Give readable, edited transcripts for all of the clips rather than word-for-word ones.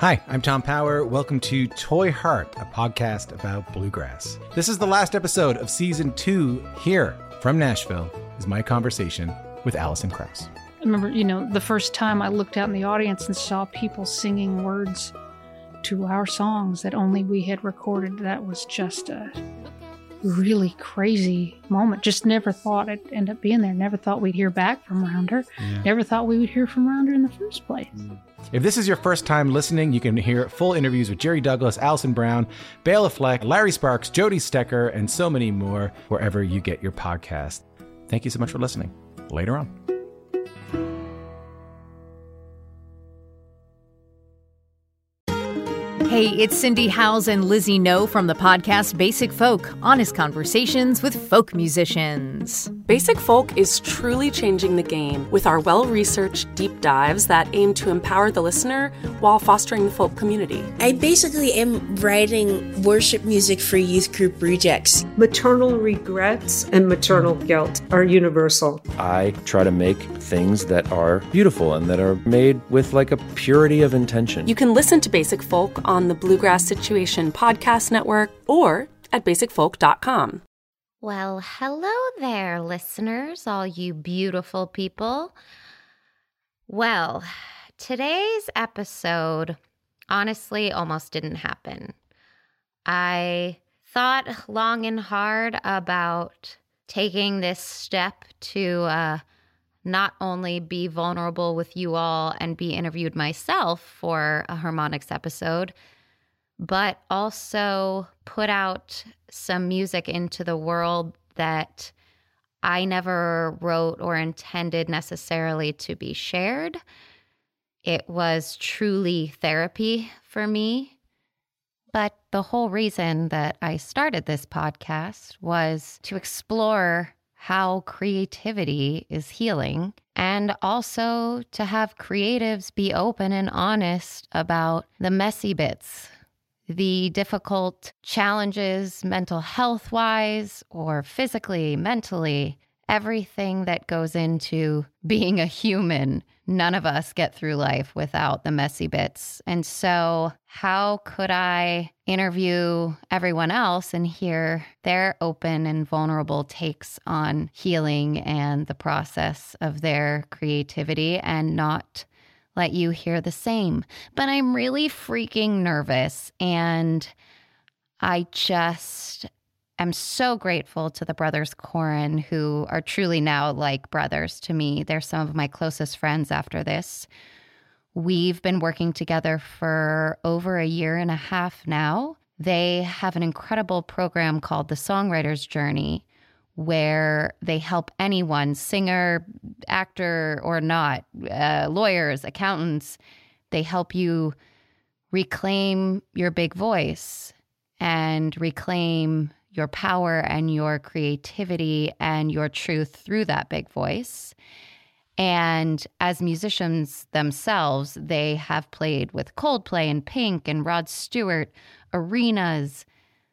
Hi, I'm Tom Power. Welcome to Toy Heart, a podcast about bluegrass. This is the last episode of Season 2. Here from Nashville is my conversation with Alison Krauss. I remember, the first time I looked out in the audience and saw people singing words to our songs that only we had recorded. That was just a really crazy moment. Just never thought it'd end up being there. Never thought we'd hear back from Rounder. Yeah. Never thought we would hear from Rounder in the first place. If this is your first time listening, you can hear full interviews with Jerry Douglas, Alison Brown, Bela Fleck, Larry Sparks, Jody Stecker, and so many more wherever you get your podcast. Thank you so much for listening. Later on. Hey, it's Cindy Howes and Lizzie No from the podcast Basic Folk, honest conversations with folk musicians. Basic Folk is truly changing the game with our well-researched deep dives that aim to empower the listener while fostering the folk community. I basically am writing worship music for youth group rejects. Maternal regrets and maternal guilt are universal. I try to make things that are beautiful and that are made with like a purity of intention. You can listen to Basic Folk on the Bluegrass Situation Podcast Network or at basicfolk.com. Well, hello there, listeners, all you beautiful people. Well, today's episode honestly almost didn't happen. I thought long and hard about taking this step to not only be vulnerable with you all and be interviewed myself for a Harmonics episode, but also put out some music into the world that I never wrote or intended necessarily to be shared. It was truly therapy for me. But the whole reason that I started this podcast was to explore how creativity is healing, and also to have creatives be open and honest about the messy bits, the difficult challenges, mental health-wise or physically, mentally, everything that goes into being a human. None of us get through life without the messy bits. And so how could I interview everyone else and hear their open and vulnerable takes on healing and the process of their creativity and not let you hear the same? But I'm really freaking nervous, and I just am so grateful to the Brothers Corin, who are truly now like brothers to me. They're some of my closest friends after this. We've been working together for over a year and a half now. They have an incredible program called The Songwriter's Journey, where they help anyone, singer, actor or not, lawyers, accountants. They help you reclaim your big voice and reclaim your power and your creativity and your truth through that big voice. And as musicians themselves, they have played with Coldplay and Pink and Rod Stewart, arenas,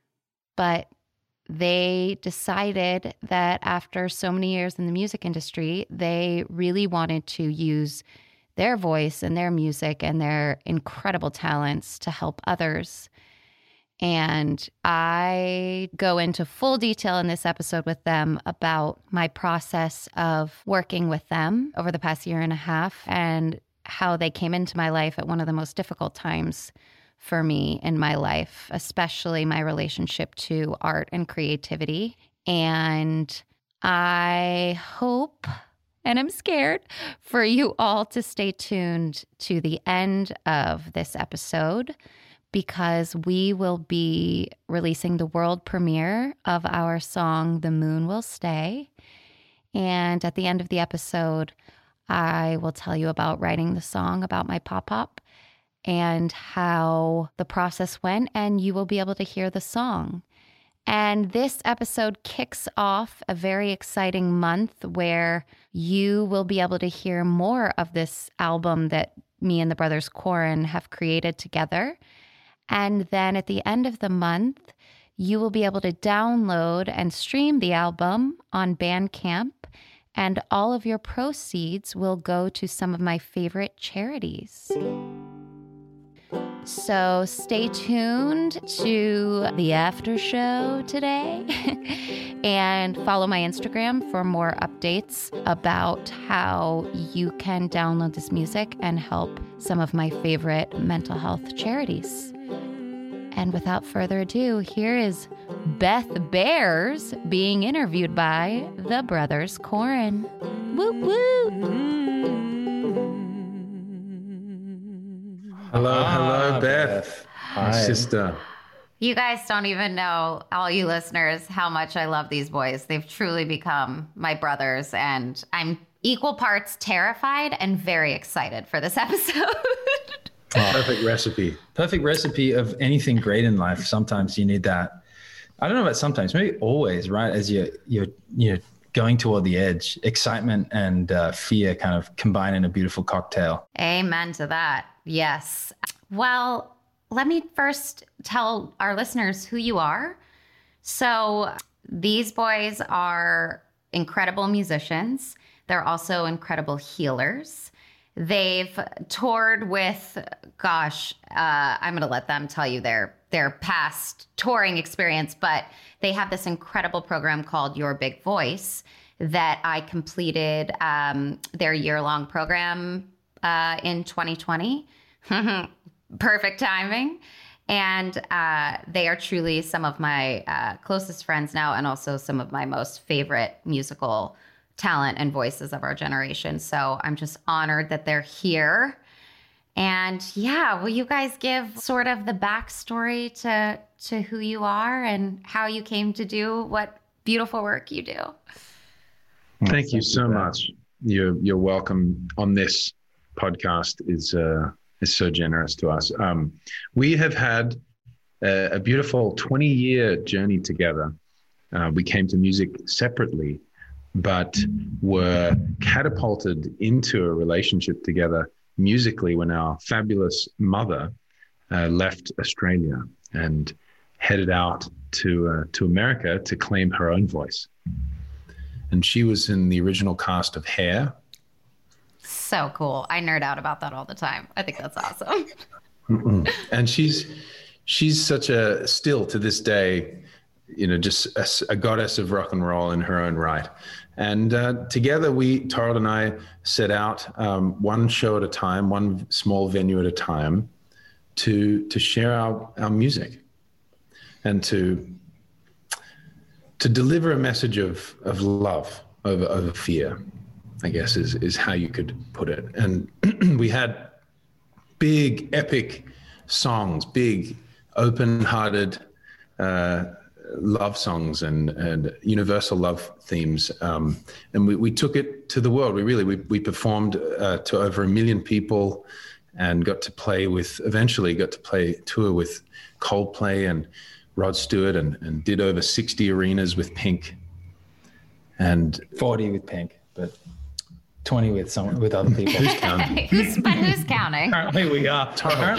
but they decided that after so many years in the music industry, they really wanted to use their voice and their music and their incredible talents to help others. And I go into full detail in this episode with them about my process of working with them over the past year and a half and how they came into my life at one of the most difficult times for me in my life, especially my relationship to art and creativity. And I hope, and I'm scared, for you all to stay tuned to the end of this episode, because we will be releasing the world premiere of our song, The Moon Will Stay. And at the end of the episode, I will tell you about writing the song about my pop-up and how the process went, and you will be able to hear the song. And this episode kicks off a very exciting month where you will be able to hear more of this album that me and the Brothers Corin have created together. And then at the end of the month, you will be able to download and stream the album on Bandcamp, and all of your proceeds will go to some of my favorite charities. So stay tuned to the after show today and follow my Instagram for more updates about how you can download this music and help some of my favorite mental health charities. And without further ado, here is Beth Bears being interviewed by the Brothers Corin. Woo woo! Hello, Beth. Hi. My sister. You guys don't even know, all you listeners, how much I love these boys. They've truly become my brothers, and I'm equal parts terrified and very excited for this episode. Perfect recipe. Perfect recipe of anything great in life. Sometimes you need that. I don't know about sometimes, maybe always, right? As you're going toward the edge, excitement and fear kind of combine in a beautiful cocktail. Amen to that. Yes. Well, let me first tell our listeners who you are. So these boys are incredible musicians. They're also incredible healers. They've toured with, I'm going to let them tell you their past touring experience, but they have this incredible program called Your Big Voice that I completed their year-long program in 2020. Perfect timing. And they are truly some of my closest friends now, and also some of my most favorite musical talent and voices of our generation. So I'm just honored that they're here. And yeah, will you guys give sort of the backstory to who you are and how you came to do what beautiful work you do? Thank you so much. You're welcome on this podcast is so generous to us. We have had a beautiful 20-year journey together. We came to music separately, but were catapulted into a relationship together musically when our fabulous mother left Australia and headed out to America to claim her own voice. And she was in the original cast of Hair. So cool. I nerd out about that all the time. I think that's awesome. And she's such a, still to this day, just a goddess of rock and roll in her own right. And together Torald and I set out one show at a time, one small venue at a time to share our music and to deliver a message of love over fear, I guess is how you could put it. And we had big, epic songs, big, open-hearted love songs and universal love themes. And we took it to the world. We performed to over 1 million people and eventually got to play tour with Coldplay and Rod Stewart and did over 60 arenas with Pink. And 40 with Pink, but 20 with other people. Who's counting? Who's counting? Apparently we are.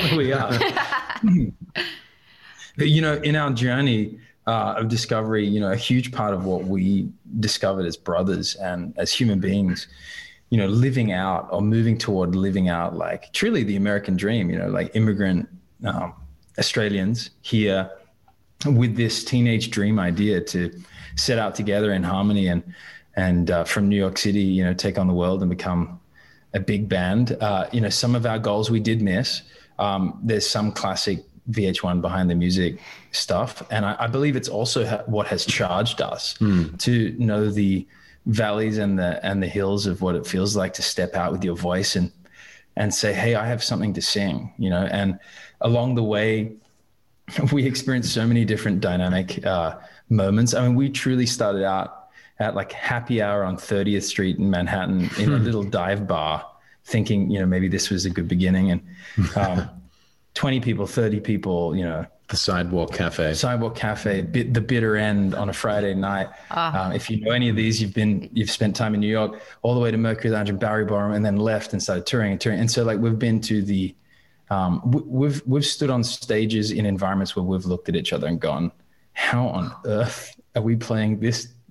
But, in our journey of discovery, a huge part of what we discovered as brothers and as human beings, living out or moving toward living out like truly the American dream, like immigrant Australians here with this teenage dream idea to set out together in harmony and from New York City, take on the world and become a big band. Some of our goals we did miss. There's some classic VH1 behind the music stuff. And I believe it's also what has charged us to know the valleys and the hills of what it feels like to step out with your voice and say, hey, I have something to sing, and along the way, we experienced so many different dynamic moments. I mean, we truly started out at like happy hour on 30th Street in Manhattan in a little dive bar thinking, maybe this was a good beginning. And 20 people, 30 people, the Sidewalk Cafe, the bitter end on a Friday night. If you know any of these, you've spent time in New York, all the way to Mercury Lounge and Bowery Ballroom, and then left and started touring. And so like we've been to the, we've stood on stages in environments where we've looked at each other and gone, how on earth are we playing this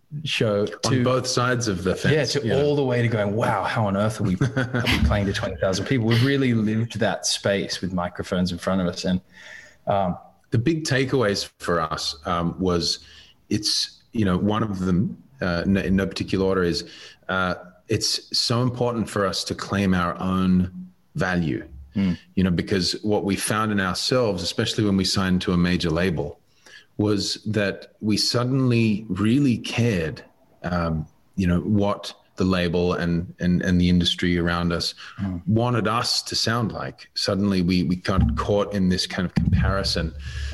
show on both sides of the fence. All the way to going, wow, how on earth are we playing to 20,000 people? We've really lived that space with microphones in front of us. And the big takeaways for us was it's, one of them in no particular order is it's so important for us to claim our own value, because what we found in ourselves, especially when we signed to a major label, was that we suddenly really cared, what the label and the industry around us wanted us to sound like. Suddenly we got caught in this kind of comparison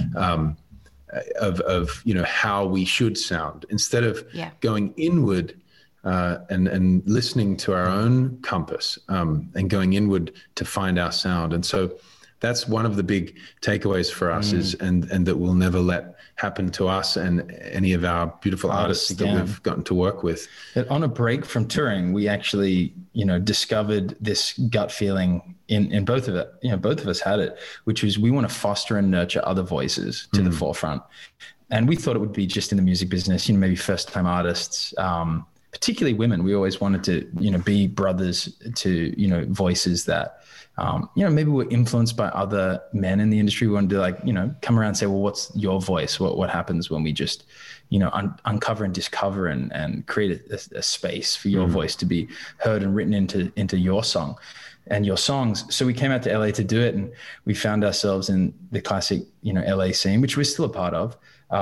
of how we should sound, instead of going inward and listening to our own compass and going inward to find our sound. And so that's one of the big takeaways for us is, and that we'll never let happen to us and any of our beautiful artists that we've gotten to work with. On a break from touring, we actually, discovered this gut feeling in both of it. Both of us had it, which was we want to foster and nurture other voices to the forefront. And we thought it would be just in the music business, maybe first time artists, particularly women. We always wanted to, be brothers to, voices that, maybe we're influenced by other men in the industry. We want to come around and say, well, what's your voice? What happens when we just, uncover and discover and create a space for your voice to be heard and written into your song and your songs. So we came out to LA to do it, and we found ourselves in the classic, LA scene, which we're still a part of.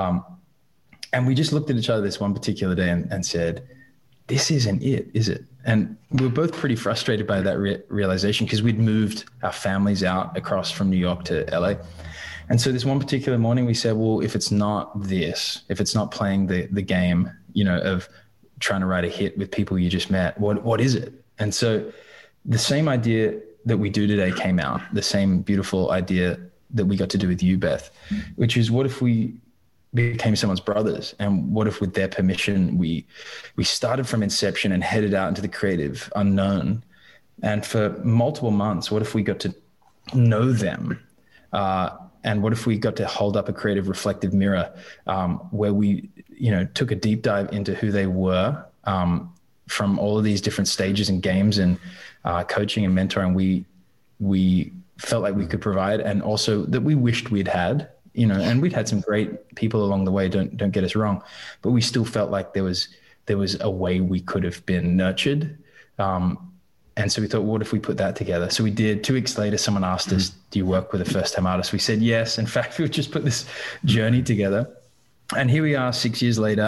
And we just looked at each other this one particular day and said, this isn't it, is it? And we were both pretty frustrated by that realization, because we'd moved our families out across from New York to LA. And so this one particular morning we said, well, if it's not this, if it's not playing the game, of trying to write a hit with people you just met, what is it? And so the same idea that we do today came out, the same beautiful idea that we got to do with you, Beth, which is, what if we became someone's brothers? And what if, with their permission, we started from inception and headed out into the creative unknown? And for multiple months, what if we got to know them? And what if we got to hold up a creative reflective mirror where we, took a deep dive into who they were from all of these different stages and games and coaching and mentoring we felt like we could provide, and also that we wished we'd had. And we'd had some great people along the way, don't get us wrong, but we still felt like there was a way we could have been nurtured. And so we thought, what if we put that together? So we did. 2 weeks later, someone asked us, do you work with a first-time artist? We said yes. In fact, we would just put this journey together. And here we are 6 years later,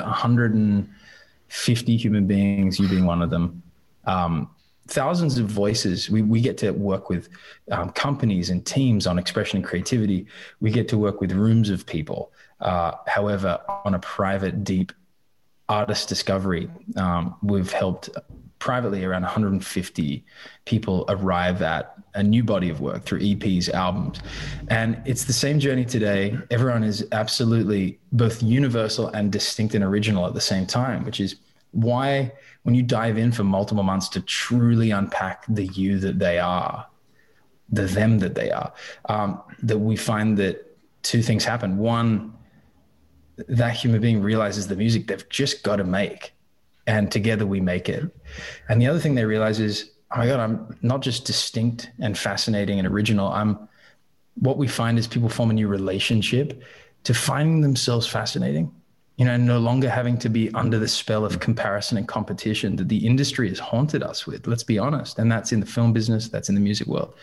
150 human beings, you being one of them, thousands of voices. We get to work with companies and teams on expression and creativity. We get to work with rooms of people. However, on a private, deep artist discovery, we've helped privately around 150 people arrive at a new body of work through EPs, albums. And it's the same journey today. Everyone is absolutely both universal and distinct and original at the same time, which is why when you dive in for multiple months to truly unpack the you that they are, the them that they are, that we find that 2 things happen. One, that human being realizes the music they've just got to make, and together we make it. And the other thing they realize is, oh my God, I'm not just distinct and fascinating and original. What we find is people form a new relationship to finding themselves fascinating, and no longer having to be under the spell of comparison and competition that the industry has haunted us with. Let's be honest. And that's in the film business, that's in the music world.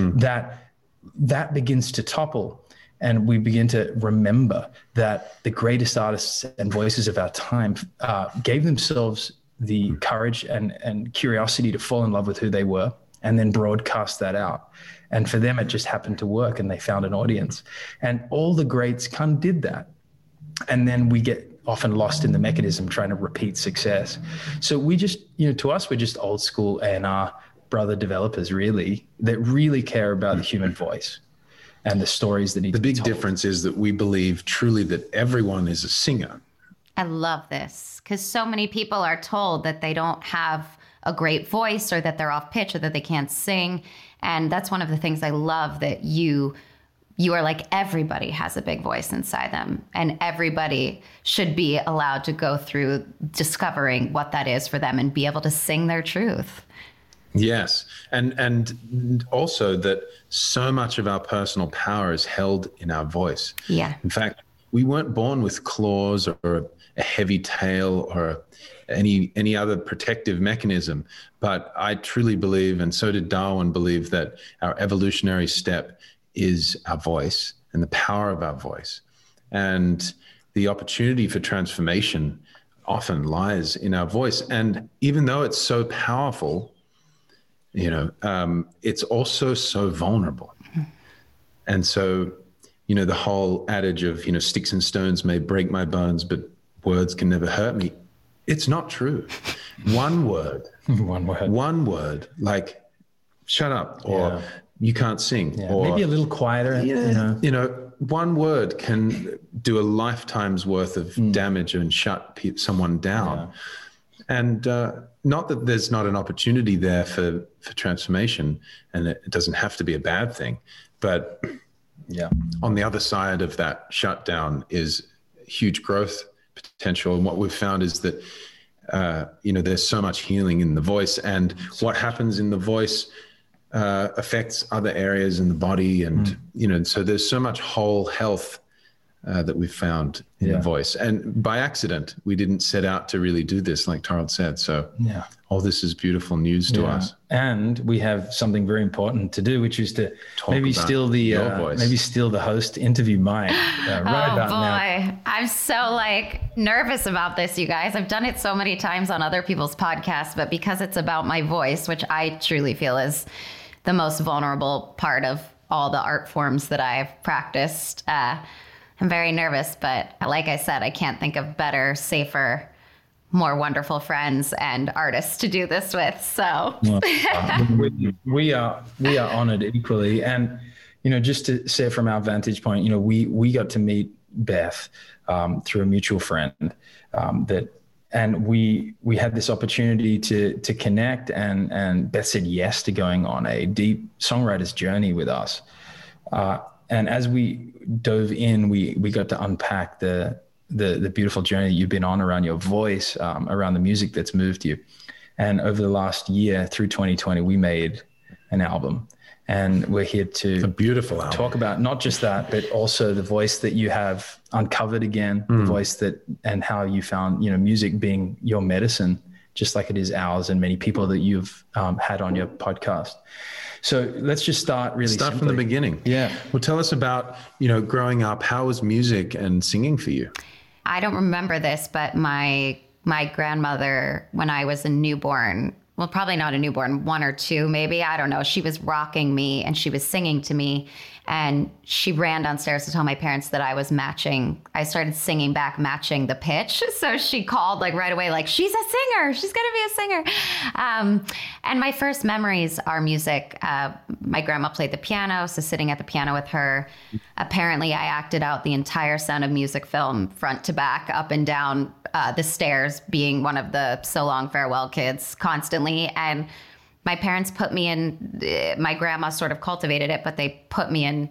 That begins to topple. And we begin to remember that the greatest artists and voices of our time gave themselves the courage and curiosity to fall in love with who they were, and then broadcast that out. And for them, it just happened to work, and they found an audience. And all the greats kind of did that. And then we get often lost in the mechanism trying to repeat success. So we just, to us, we're just old school A&R brother developers, really, that really care about the human voice and the stories that need to be told. The big difference is that we believe truly that everyone is a singer. I love this, because so many people are told that they don't have a great voice, or that they're off pitch, or that they can't sing. And that's one of the things I love that you you are like, everybody has a big voice inside them, and everybody should be allowed to go through discovering what that is for them and be able to sing their truth. Yes. And also that so much of our personal power is held in our voice. Yeah. In fact, we weren't born with claws or a heavy tail or any other protective mechanism. But I truly believe, and so did Darwin believe, that our evolutionary step is our voice and the power of our voice. And the opportunity for transformation often lies in our voice. And even though it's so powerful, it's also so vulnerable. And so, the whole adage of, sticks and stones may break my bones, but words can never hurt me. It's not true. One word, like shut up, or you can't sing, or maybe a little quieter. One word can do a lifetime's worth of damage and shut someone down. Yeah. And not that there's not an opportunity there for transformation, and it doesn't have to be a bad thing, but on the other side of that shutdown is huge growth potential. And what we've found is that, there's so much healing in the voice, and what happens in the voice affects other areas in the body. And, so there's so much whole health that we've found in the voice. And by accident, we didn't set out to really do this, like Torald said. So all this is beautiful news to us. And we have something very important to do, which is to maybe steal the host interview mic now. I'm so nervous about this, you guys. I've done it so many times on other people's podcasts, but because it's about my voice, which I truly feel is the most vulnerable part of all the art forms that I've practiced, I'm very nervous, but like I said, I can't think of better, safer, more wonderful friends and artists to do this with. So we are honored equally. And, just to say from our vantage point, we got to meet Beth through a mutual friend and we had this opportunity to connect, and Beth said yes to going on a deep songwriter's journey with us. And as we dove in, we got to unpack the beautiful journey that you've been on around your voice, around the music that's moved you. And over the last year, through 2020, we made an album. And we're here to a beautiful album. Talk about not just that, but also the voice that you have uncovered again, the voice and how you found, music being your medicine, just like it is ours and many people that you've had on your podcast. So let's just start simply from the beginning. Yeah. Well, tell us about, growing up. How was music and singing for you? I don't remember this, but my grandmother, when I was a newborn, well, probably not a newborn, 1 or 2, maybe, I don't know. She was rocking me and she was singing to me, and she ran downstairs to tell my parents that I started singing back, matching the pitch. So she called right away, she's a singer. She's going to be a singer. And my first memories are music. My grandma played the piano, so sitting at the piano with her. Apparently, I acted out the entire Sound of Music film, front to back, up and down the stairs, being one of the So Long Farewell kids constantly. And my parents put me in, my grandma sort of cultivated it, but they put me in,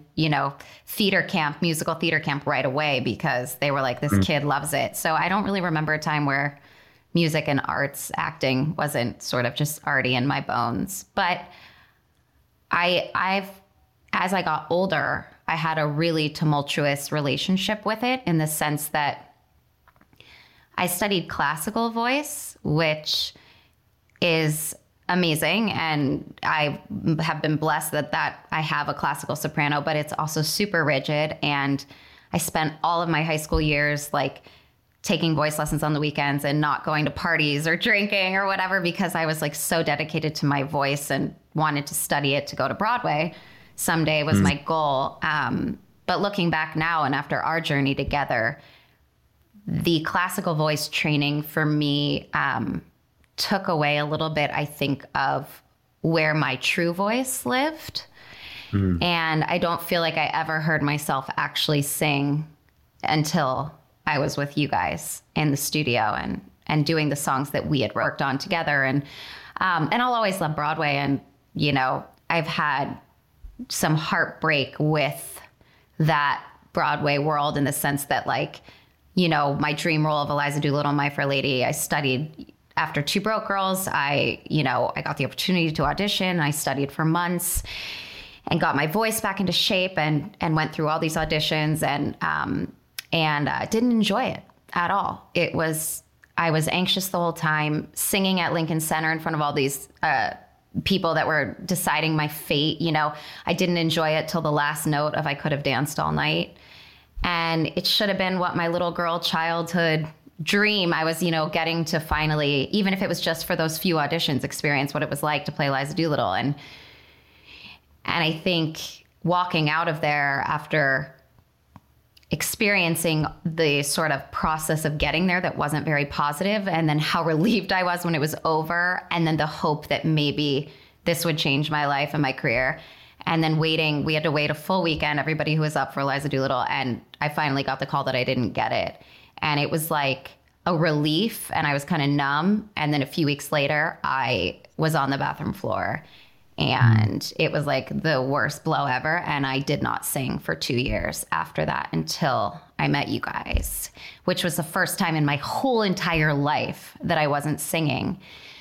musical theater camp right away, because they were like, this kid loves it. So I don't really remember a time where music and arts acting wasn't sort of just already in my bones. But as I got older, I had a really tumultuous relationship with it, in the sense that I studied classical voice, which is amazing. And I have been blessed that I have a classical soprano, but it's also super rigid. And I spent all of my high school years taking voice lessons on the weekends and not going to parties or drinking or whatever, because I was so dedicated to my voice and wanted to study it to go to Broadway someday was my goal. But looking back now, and after our journey together, the classical voice training for me took away a little bit, I think, of where my true voice lived. And I don't feel like I ever heard myself actually sing until I was with you guys in the studio and doing the songs that we had worked on together. And I'll always love Broadway. And, I've had some heartbreak with that Broadway world in the sense that, like, you know, my dream role of Eliza Doolittle, My Fair Lady, I studied after Two Broke Girls. I got the opportunity to audition. I studied for months and got my voice back into shape and went through all these auditions and didn't enjoy it at all. I was anxious the whole time, singing at Lincoln Center in front of all these people that were deciding my fate. You know, I didn't enjoy it till the last note of I Could Have Danced All Night. And it should have been what my little girl childhood dream. I was, you know, getting to finally, even if it was just for those few auditions, experience what it was like to play Eliza Doolittle. And I think walking out of there after experiencing the sort of process of getting there that wasn't very positive, and then how relieved I was when it was over, and then the hope that maybe this would change my life and my career. And then waiting, we had to wait a full weekend, everybody who was up for Eliza Doolittle, and I finally got the call that I didn't get it. And it was like a relief, and I was kind of numb. And then a few weeks later, I was on the bathroom floor, and it was like the worst blow ever. And I did not sing for 2 years after that until I met you guys, which was the first time in my whole entire life that I wasn't singing.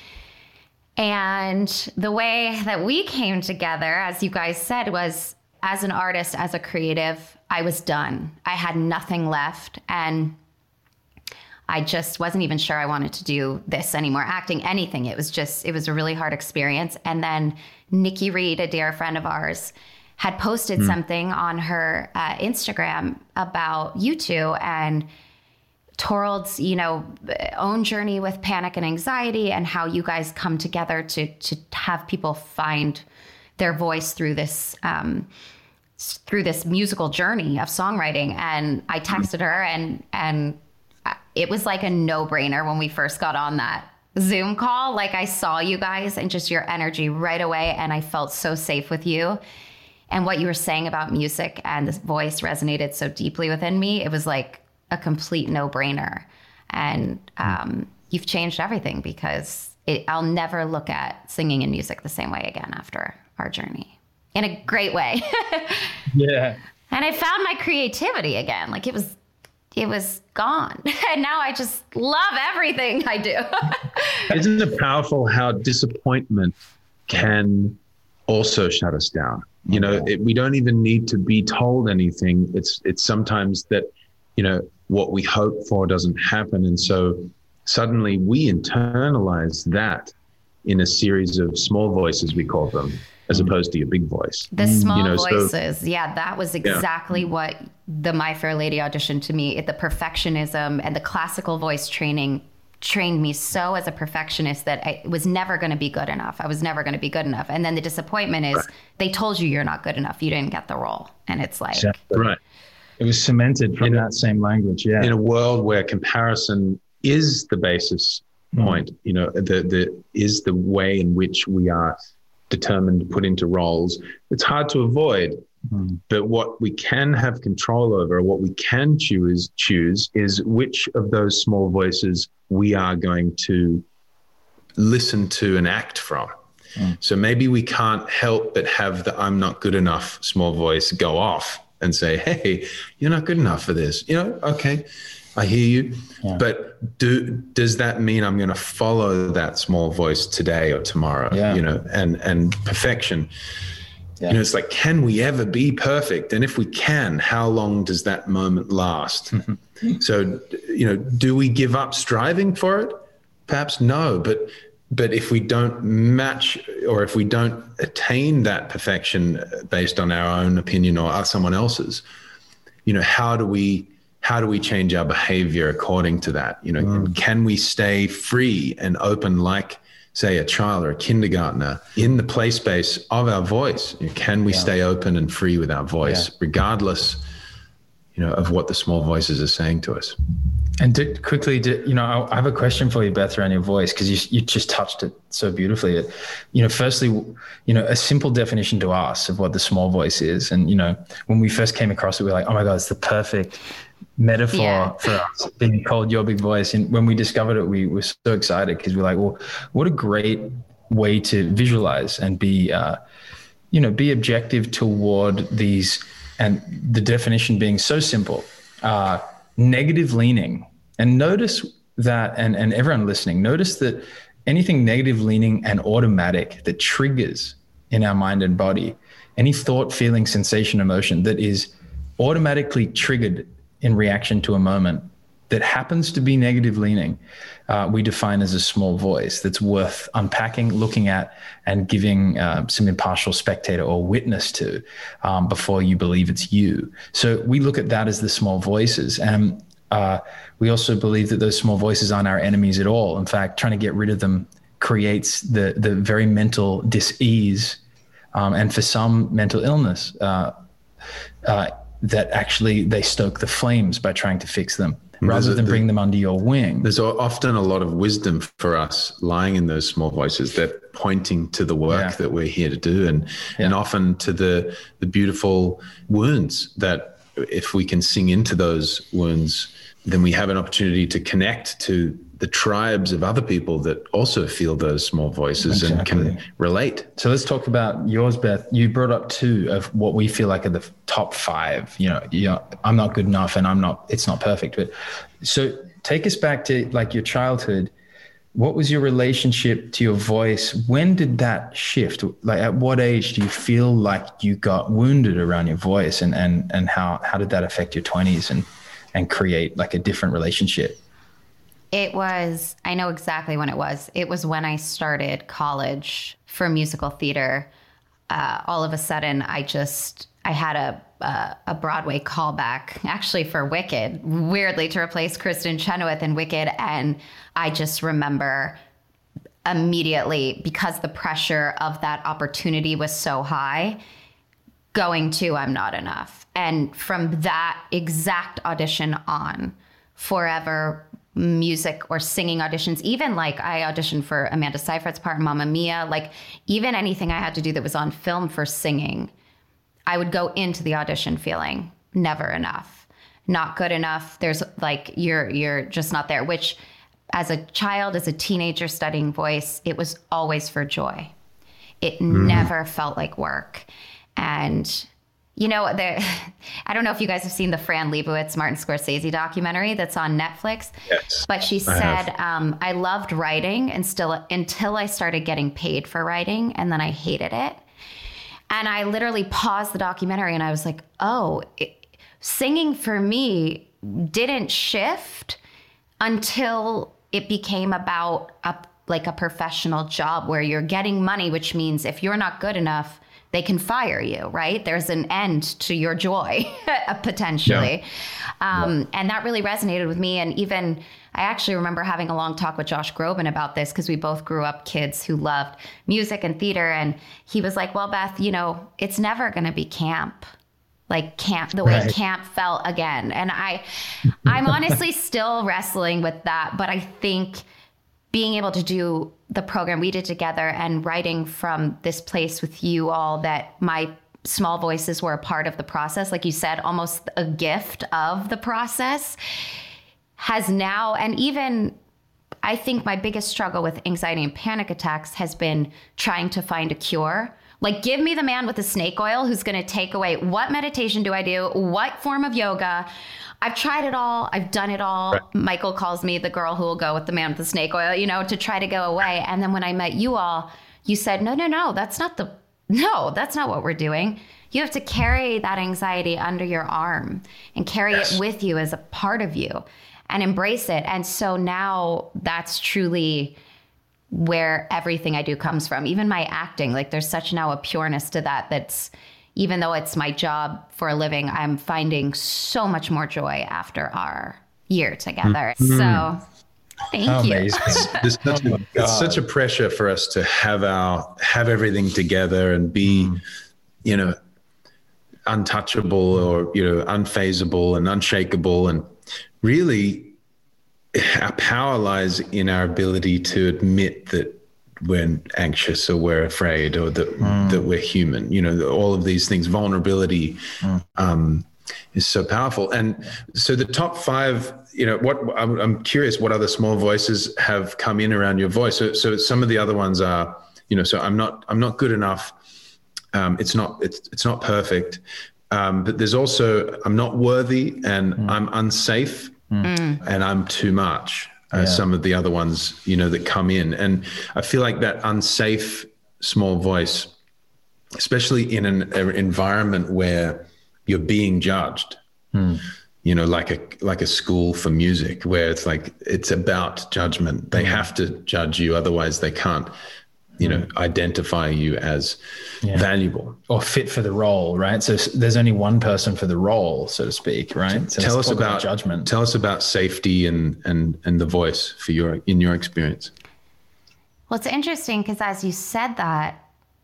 And the way that we came together, as you guys said, was as an artist, as a creative, I was done. I had nothing left. And I just wasn't even sure I wanted to do this anymore, acting, anything. It was a really hard experience. And then Nikki Reed, a dear friend of ours, had posted something on her Instagram about you two and Torald's, you know, own journey with panic and anxiety, and how you guys come together to have people find their voice through this musical journey of songwriting. And I texted her, and it was like a no-brainer when we first got on that Zoom call. Like, I saw you guys and just your energy right away, and I felt so safe with you. And what you were saying about music and this voice resonated so deeply within me. It was like a complete no-brainer. And you've changed everything, because I'll never look at singing and music the same way again after our journey, in a great way. Yeah. And I found my creativity again. Like, it was gone. And now I just love everything I do. Isn't it powerful how disappointment can also shut us down? You know, we don't even need to be told anything. It's sometimes that, you know, what we hope for doesn't happen. And so suddenly we internalize that in a series of small voices, we call them, as opposed to your big voice. The small voices. So, yeah, that was exactly what the My Fair Lady audition to me. The perfectionism and the classical voice training trained me so as a perfectionist that I was never going to be good enough. I was never going to be good enough. And then the disappointment is they told you you're not good enough. You didn't get the role. And it's like... Right. It was cemented from that same language, yeah. In a world where comparison is the basis point, you know, is the way in which we are determined to put into roles, it's hard to avoid. But what we can have control over, what we can choose is which of those small voices we are going to listen to and act from. So maybe we can't help but have the I'm not good enough small voice go off and say, hey, you're not good enough for this. You know, okay, I hear you. Yeah. But does that mean I'm going to follow that small voice today or tomorrow? Yeah. You know, and perfection. Yeah. You know, it's like, can we ever be perfect? And if we can, how long does that moment last? So, you know, do we give up striving for it? Perhaps no, but if we don't match, or if we don't attain that perfection based on our own opinion or someone else's, you know, how do we change our behavior according to that? You know, and can we stay free and open like, say, a child or a kindergartner in the play space of our voice? Can we stay open and free with our voice, regardless, you know, of what the small voices are saying to us? And you know, I have a question for you, Beth, around your voice, because you just touched it so beautifully. You know, firstly, you know, a simple definition to us of what the small voice is. And, you know, when we first came across it, we were like, oh my God, it's the perfect metaphor for us, being called your big voice. And when we discovered it, we were so excited, because we're like, well, what a great way to visualize and be, you know, be objective toward these and the definition being so simple, negative leaning. And notice that, and everyone listening, notice that anything negative leaning and automatic that triggers in our mind and body, any thought, feeling, sensation, emotion that is automatically triggered in reaction to a moment that happens to be negative leaning, we define as a small voice that's worth unpacking, looking at, and giving some impartial spectator or witness to before you believe it's you. So we look at that as the small voices. And we also believe that those small voices aren't our enemies at all. In fact, trying to get rid of them creates the very mental dis-ease and for some mental illness that actually they stoke the flames by trying to fix them rather than bring them under your wing. There's often a lot of wisdom for us lying in those small voices that pointing to the work that we're here to do, and often to the beautiful wounds that if we can sing into those wounds, then we have an opportunity to connect to the tribes of other people that also feel those small voices and can relate. So let's talk about yours, Beth. You brought up 2 of what we feel like are the top 5. You know, I'm not good enough and it's not perfect. But so take us back to like your childhood. What was your relationship to your voice? When did that shift? Like at what age do you feel like you got wounded around your voice, and how did that affect your 20s and create like a different relationship? I know exactly when it was. It was when I started college for musical theater. All of a sudden, I had a Broadway callback, actually for Wicked, weirdly, to replace Kristen Chenoweth in Wicked. And I just remember immediately, because the pressure of that opportunity was so high, going to I'm Not Enough. And from that exact audition on, forever music or singing auditions, even like I auditioned for Amanda Seyfried's part in Mamma Mia, like even anything I had to do that was on film for singing, I would go into the audition feeling never enough, not good enough. There's like, you're just not there, which as a child, as a teenager studying voice, it was always for joy. It never felt like work. And you know, I don't know if you guys have seen the Fran Lebowitz, Martin Scorsese documentary that's on Netflix. Yes, but she said, I loved writing until I started getting paid for writing, and then I hated it. And I literally paused the documentary and I was like, singing for me didn't shift until it became about a professional job where you're getting money, which means if you're not good enough, they can fire you, right? There's an end to your joy, potentially. Yeah. And that really resonated with me. And even, I actually remember having a long talk with Josh Groban about this, because we both grew up kids who loved music and theater. And he was like, well, Beth, it's never going to be camp. Like camp, the way camp felt again. And I'm honestly still wrestling with that. But I think being able to do the program we did together and writing from this place with you all, that my small voices were a part of the process, like you said, almost a gift of the process, has now, and even I think my biggest struggle with anxiety and panic attacks has been trying to find a cure. Like, give me the man with the snake oil who's going to take away, what meditation do I do? What form of yoga? I've tried it all. I've done it all. Right. Michael calls me the girl who will go with the man with the snake oil, to try to go away. And then when I met you all, you said, no, that's not what we're doing. You have to carry that anxiety under your arm and carry it with you as a part of you and embrace it. And so now that's truly where everything I do comes from. Even my acting, like there's such now a pureness to that that's, even though it's my job for a living, I'm finding so much more joy after our year together. Mm-hmm. So thank you. It's such a pressure for us to have everything together and be, untouchable or, unfazable and unshakable. And really our power lies in our ability to admit that we're anxious or we're afraid or that we're human, all of these things. Vulnerability is so powerful. And so the top 5, I'm curious what other small voices have come in around your voice. So some of the other ones are, so I'm not good enough. It's not perfect. But there's also, I'm not worthy and I'm unsafe and I'm too much. Some of the other ones, you know, that come in. And I feel like that unsafe small voice, especially in an environment where you're being judged, you know, like a school for music, where it's like, it's about judgment. They have to judge you. Otherwise they can't, you know, identify you as valuable or fit for the role, right? So there's only one person for the role, so to speak, right? So tell us about judgment. Tell us about safety and the voice in your experience. Well, it's interesting because as you said that,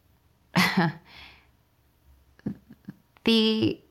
the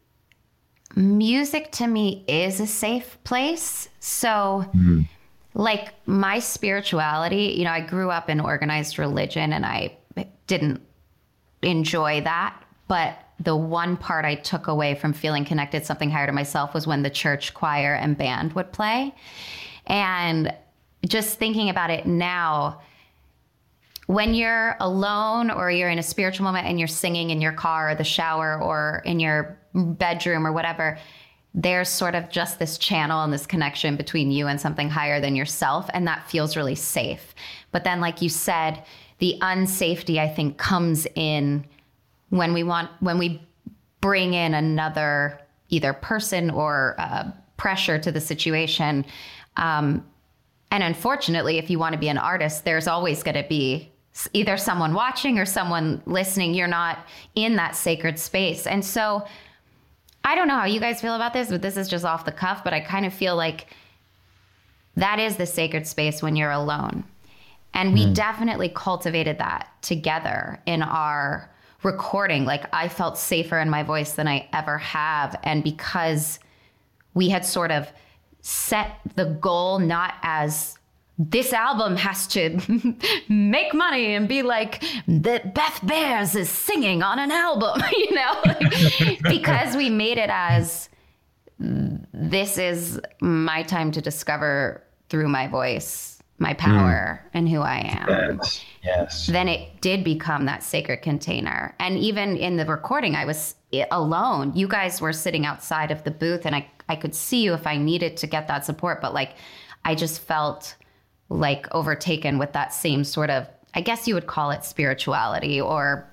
music to me is a safe place. So like my spirituality, you know, I grew up in organized religion and I didn't enjoy that. But the one part I took away from feeling connected to something higher to myself was when the church choir and band would play. And just thinking about it now, when you're alone or you're in a spiritual moment and you're singing in your car or the shower or in your bedroom or whatever, there's sort of just this channel and this connection between you and something higher than yourself. And that feels really safe. But then, like you said, the unsafety, I think, comes in when we bring in another either person or pressure to the situation. And unfortunately, if you want to be an artist, there's always going to be either someone watching or someone listening. You're not in that sacred space. And so I don't know how you guys feel about this, but this is just off the cuff, but I kind of feel like that is the sacred space when you're alone. And we definitely cultivated that together in our recording. Like I felt safer in my voice than I ever have. And because we had sort of set the goal not as this album has to make money and be like that Beth Bears is singing on an album, you know, like, because we made it as this is my time to discover through my voice, my power and who I am. Yes. Then it did become that sacred container. And even in the recording, I was alone. You guys were sitting outside of the booth and I could see you if I needed to get that support. But like, I just felt like overtaken with that same sort of, I guess you would call it spirituality or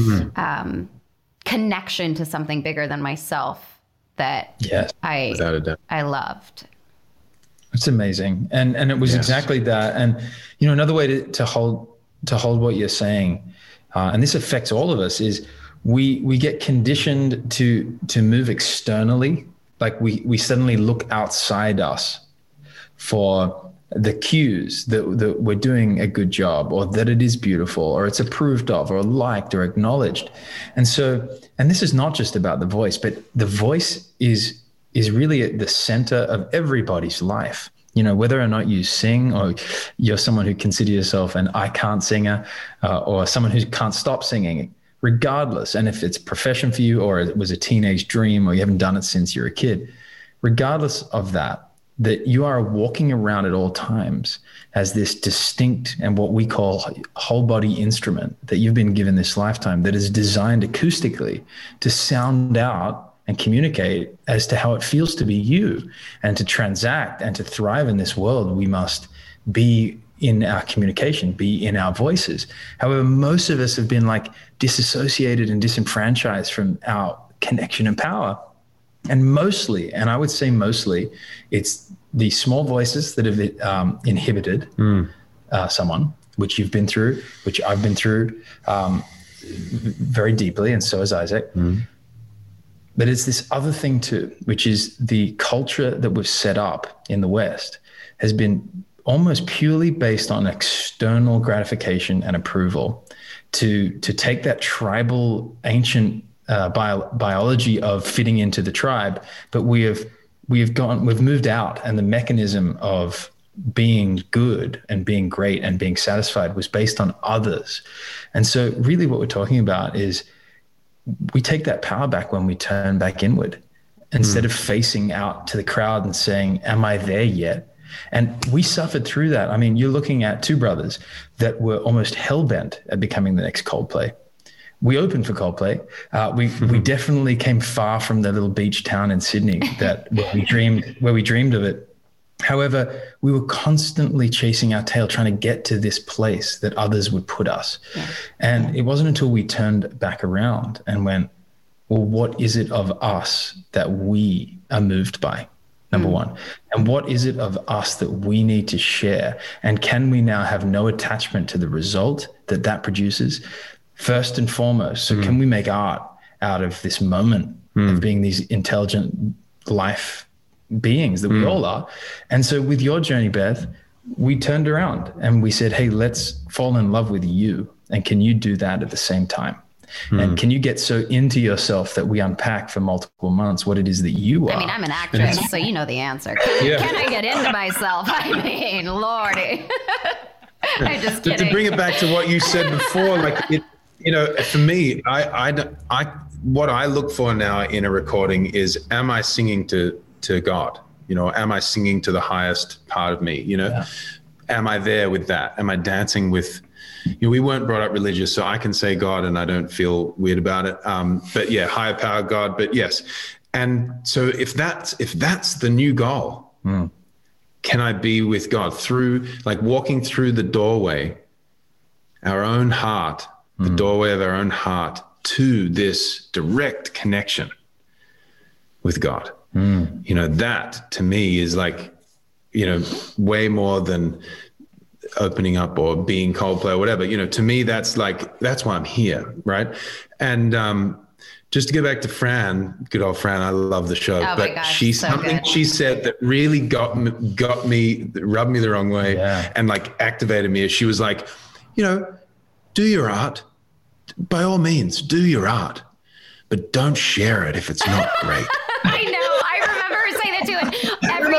connection to something bigger than myself that I loved. It's amazing. And it was exactly that. And, you know, another way to hold what you're saying, and this affects all of us, is we get conditioned to move externally. Like we suddenly look outside us for the cues that we're doing a good job or that it is beautiful or it's approved of or liked or acknowledged. And so, and this is not just about the voice, but the voice is really at the center of everybody's life. You know, whether or not you sing or you're someone who considers yourself an I can't singer or someone who can't stop singing, regardless. And if it's a profession for you or it was a teenage dream or you haven't done it since you're a kid, regardless of that you are walking around at all times as this distinct and what we call whole body instrument that you've been given this lifetime that is designed acoustically to sound out and communicate as to how it feels to be you. And to transact and to thrive in this world, we must be in our communication, be in our voices. However, most of us have been like disassociated and disenfranchised from our connection and power. And mostly, and I would say mostly, it's the small voices that have inhibited someone, which you've been through, which I've been through very deeply, and so has Isaac. But it's this other thing too, which is the culture that we've set up in the West has been almost purely based on external gratification and approval to take that tribal ancient biology of fitting into the tribe, but we've moved out, and the mechanism of being good and being great and being satisfied was based on others. And so really what we're talking about is we take that power back when we turn back inward instead of facing out to the crowd and saying, am I there yet? And we suffered through that. I mean, you're looking at two brothers that were almost hell-bent at becoming the next Coldplay. we opened for Coldplay. We definitely came far from the little beach town in Sydney where we dreamed of it. However, we were constantly chasing our tail, trying to get to this place that others would put us. Yeah. And it wasn't until we turned back around and went, well, what is it of us that we are moved by? Number one. And what is it of us that we need to share? And can we now have no attachment to the result that produces? First and foremost, so can we make art out of this moment of being these intelligent life beings that we all are? And so with your journey, Beth, we turned around and we said, hey, let's fall in love with you. And can you do that at the same time? And can you get so into yourself that we unpack for multiple months what it is that you are? I mean, I'm an actress, so you know the answer. Can I get into myself? I mean, Lordy. I'm just kidding. To bring it back to what you said before, like, for me, what I look for now in a recording is, am I singing to God? Am I singing to the highest part of me? Am I there with that? Am I dancing with, we weren't brought up religious, so I can say God and I don't feel weird about it. But yeah, higher power, God, but yes. And so if that's the new goal, can I be with God through, like, walking through the doorway, our own heart, the doorway of our own heart to this direct connection with God. That to me is like, way more than opening up or being Coldplay or whatever. To me, that's why I'm here, right? And just to go back to Fran, good old Fran, I love the show. Oh, but she said that really got me, rubbed me the wrong way, and like activated me. She was like, do your art. By all means, do your art, but don't share it if it's not great. I know. I remember her saying that too. Every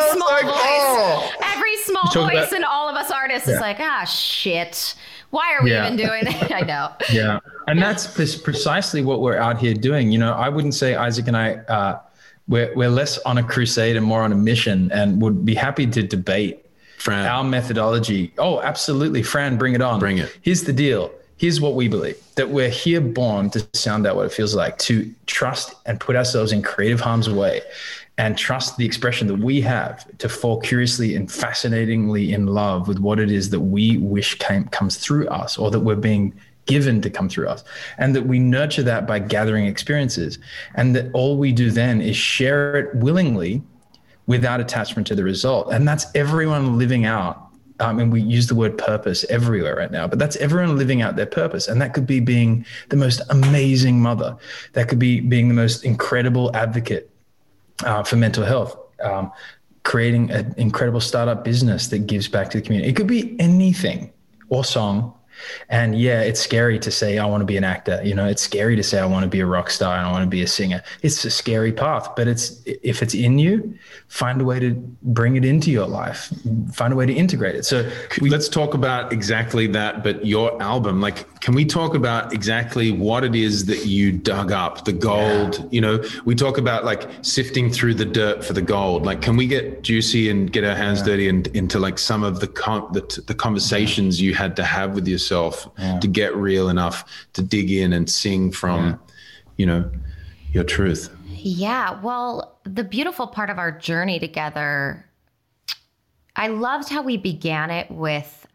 small voice in all of us artists is like, shit. Why are we even doing that? I know. Yeah. And that's precisely what we're out here doing. I wouldn't say Isaac and I, we're less on a crusade and more on a mission, and would be happy to debate Fran, our methodology. Oh, absolutely. Fran, bring it on. Bring it. Here's the deal. Here's what we believe, that we're here born to sound out what it feels like, to trust and put ourselves in creative harm's way, and trust the expression that we have to fall curiously and fascinatingly in love with what it is that we wish comes through us, or that we're being given to come through us, and that we nurture that by gathering experiences, and that all we do then is share it willingly without attachment to the result. And that's everyone living out. And we use the word purpose everywhere right now, but that's everyone living out their purpose. And that could be being the most amazing mother. That could be being the most incredible advocate for mental health, creating an incredible startup business that gives back to the community. It could be anything, or song. And yeah, it's scary to say, I want to be an actor. It's scary to say, I want to be a rock star and I want to be a singer. It's a scary path, but if it's in you, find a way to bring it into your life, find a way to integrate it. So let's talk about exactly that, but your album, like, can we talk about exactly what it is that you dug up, the gold? We talk about like sifting through the dirt for the gold. Like, can we get juicy and get our hands dirty and into like some of the conversations you had to have with yourself to get real enough to dig in and sing from, your truth? Yeah. Well, the beautiful part of our journey together, I loved how we began it with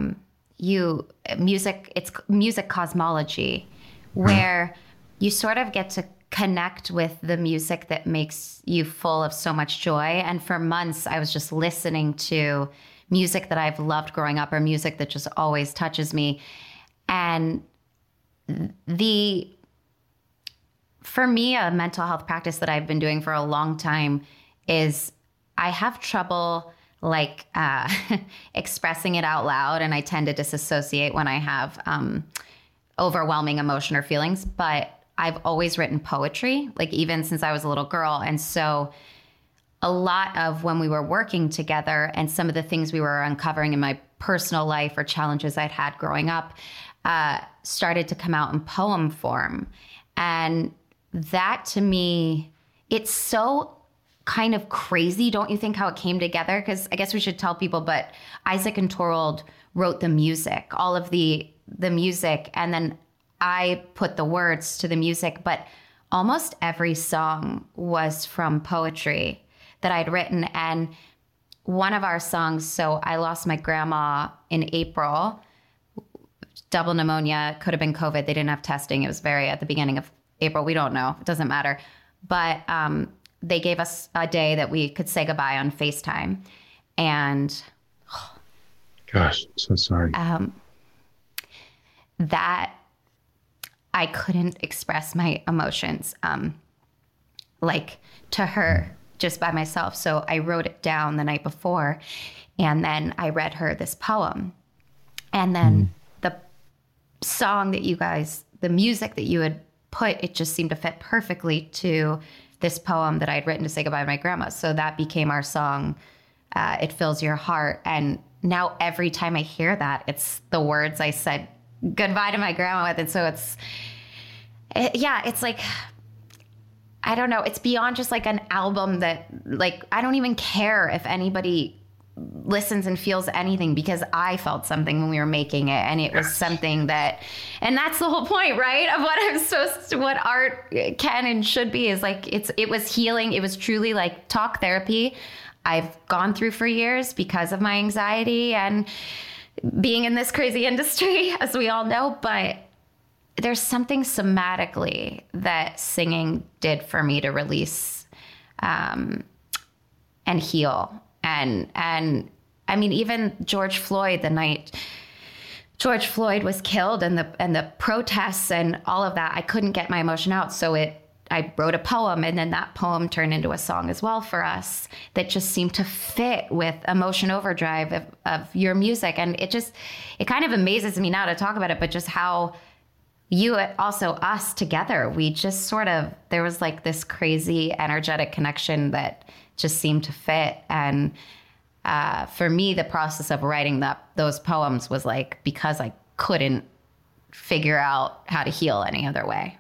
music. It's music cosmology, where you sort of get to connect with the music that makes you full of so much joy. And for months, I was just listening to music that I've loved growing up, or music that just always touches me. And for me, a mental health practice that I've been doing for a long time is I have trouble like expressing it out loud, and I tend to disassociate when I have overwhelming emotion or feelings. But I've always written poetry, like even since I was a little girl. And so a lot of when we were working together and some of the things we were uncovering in my personal life or challenges I'd had growing up started to come out in poem form. And that to me, it's so kind of crazy, don't you think, how it came together? Because I guess we should tell people, but Isaac and Torald wrote the music, all of the music. And then I put the words to the music, but almost every song was from poetry that I'd written. And one of our songs, so I lost my grandma in April, double pneumonia, could have been COVID. They didn't have testing. It was at the beginning of April. We don't know. It doesn't matter. But they gave us a day that we could say goodbye on FaceTime. And gosh, so sorry. That I couldn't express my emotions like to her just by myself. So I wrote it down the night before, and then I read her this poem. And then the song that you guys, the music that you had put, it just seemed to fit perfectly to this poem that I had written to say goodbye to my grandma. So that became our song, It Fills Your Heart. And now every time I hear that, it's the words I said goodbye to my grandma with. And so it's like, I don't know, it's beyond just like an album that, like, I don't even care if anybody listens and feels anything, because I felt something when we were making it, and it was something that, and that's the whole point, right, of what art can and should be, is like, it was healing. It was truly like talk therapy I've gone through for years because of my anxiety and being in this crazy industry, as we all know. But there's something somatically that singing did for me to release and heal. And I mean, even George Floyd, the night George Floyd was killed, and the protests and all of that, I couldn't get my emotion out. So I wrote a poem, and then that poem turned into a song as well for us that just seemed to fit with Emotion Overdrive of your music. And it kind of amazes me now to talk about it, but just how you, also us together, we just sort of, there was like this crazy energetic connection that just seemed to fit. And for me, the process of writing those poems was like, because I couldn't figure out how to heal any other way.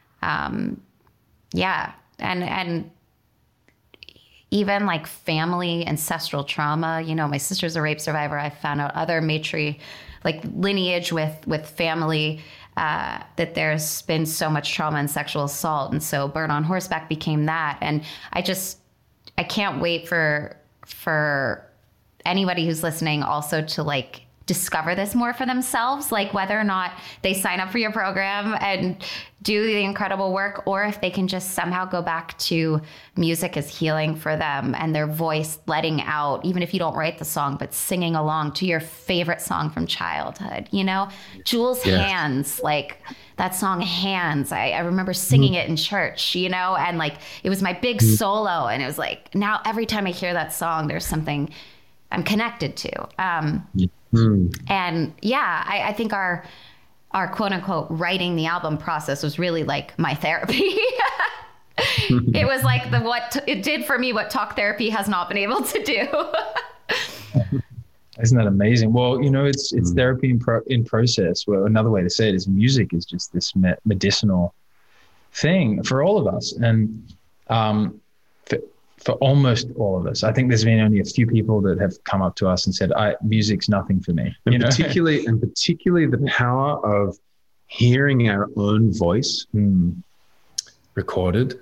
Yeah. And even like family, ancestral trauma, my sister's a rape survivor. I found out other lineage with family, that there's been so much trauma and sexual assault. And so Burn on Horseback became that. And I can't wait for anybody who's listening also to like discover this more for themselves, like whether or not they sign up for your program and do the incredible work, or if they can just somehow go back to music as healing for them and their voice letting out, even if you don't write the song, but singing along to your favorite song from childhood, Jules' Hands, like that song Hands. I remember singing it in church, and like, it was my big solo. And it was like, now every time I hear that song, there's something I'm connected to. And yeah, I think our quote unquote writing the album process was really like my therapy. It was like what it did for me, what talk therapy has not been able to do. Isn't that amazing? Well, it's therapy in process. Well, another way to say it is music is just this medicinal thing for all of us. And for almost all of us, I think there's been only a few people that have come up to us and said, music's nothing for me. And particularly the power of hearing our own voice recorded,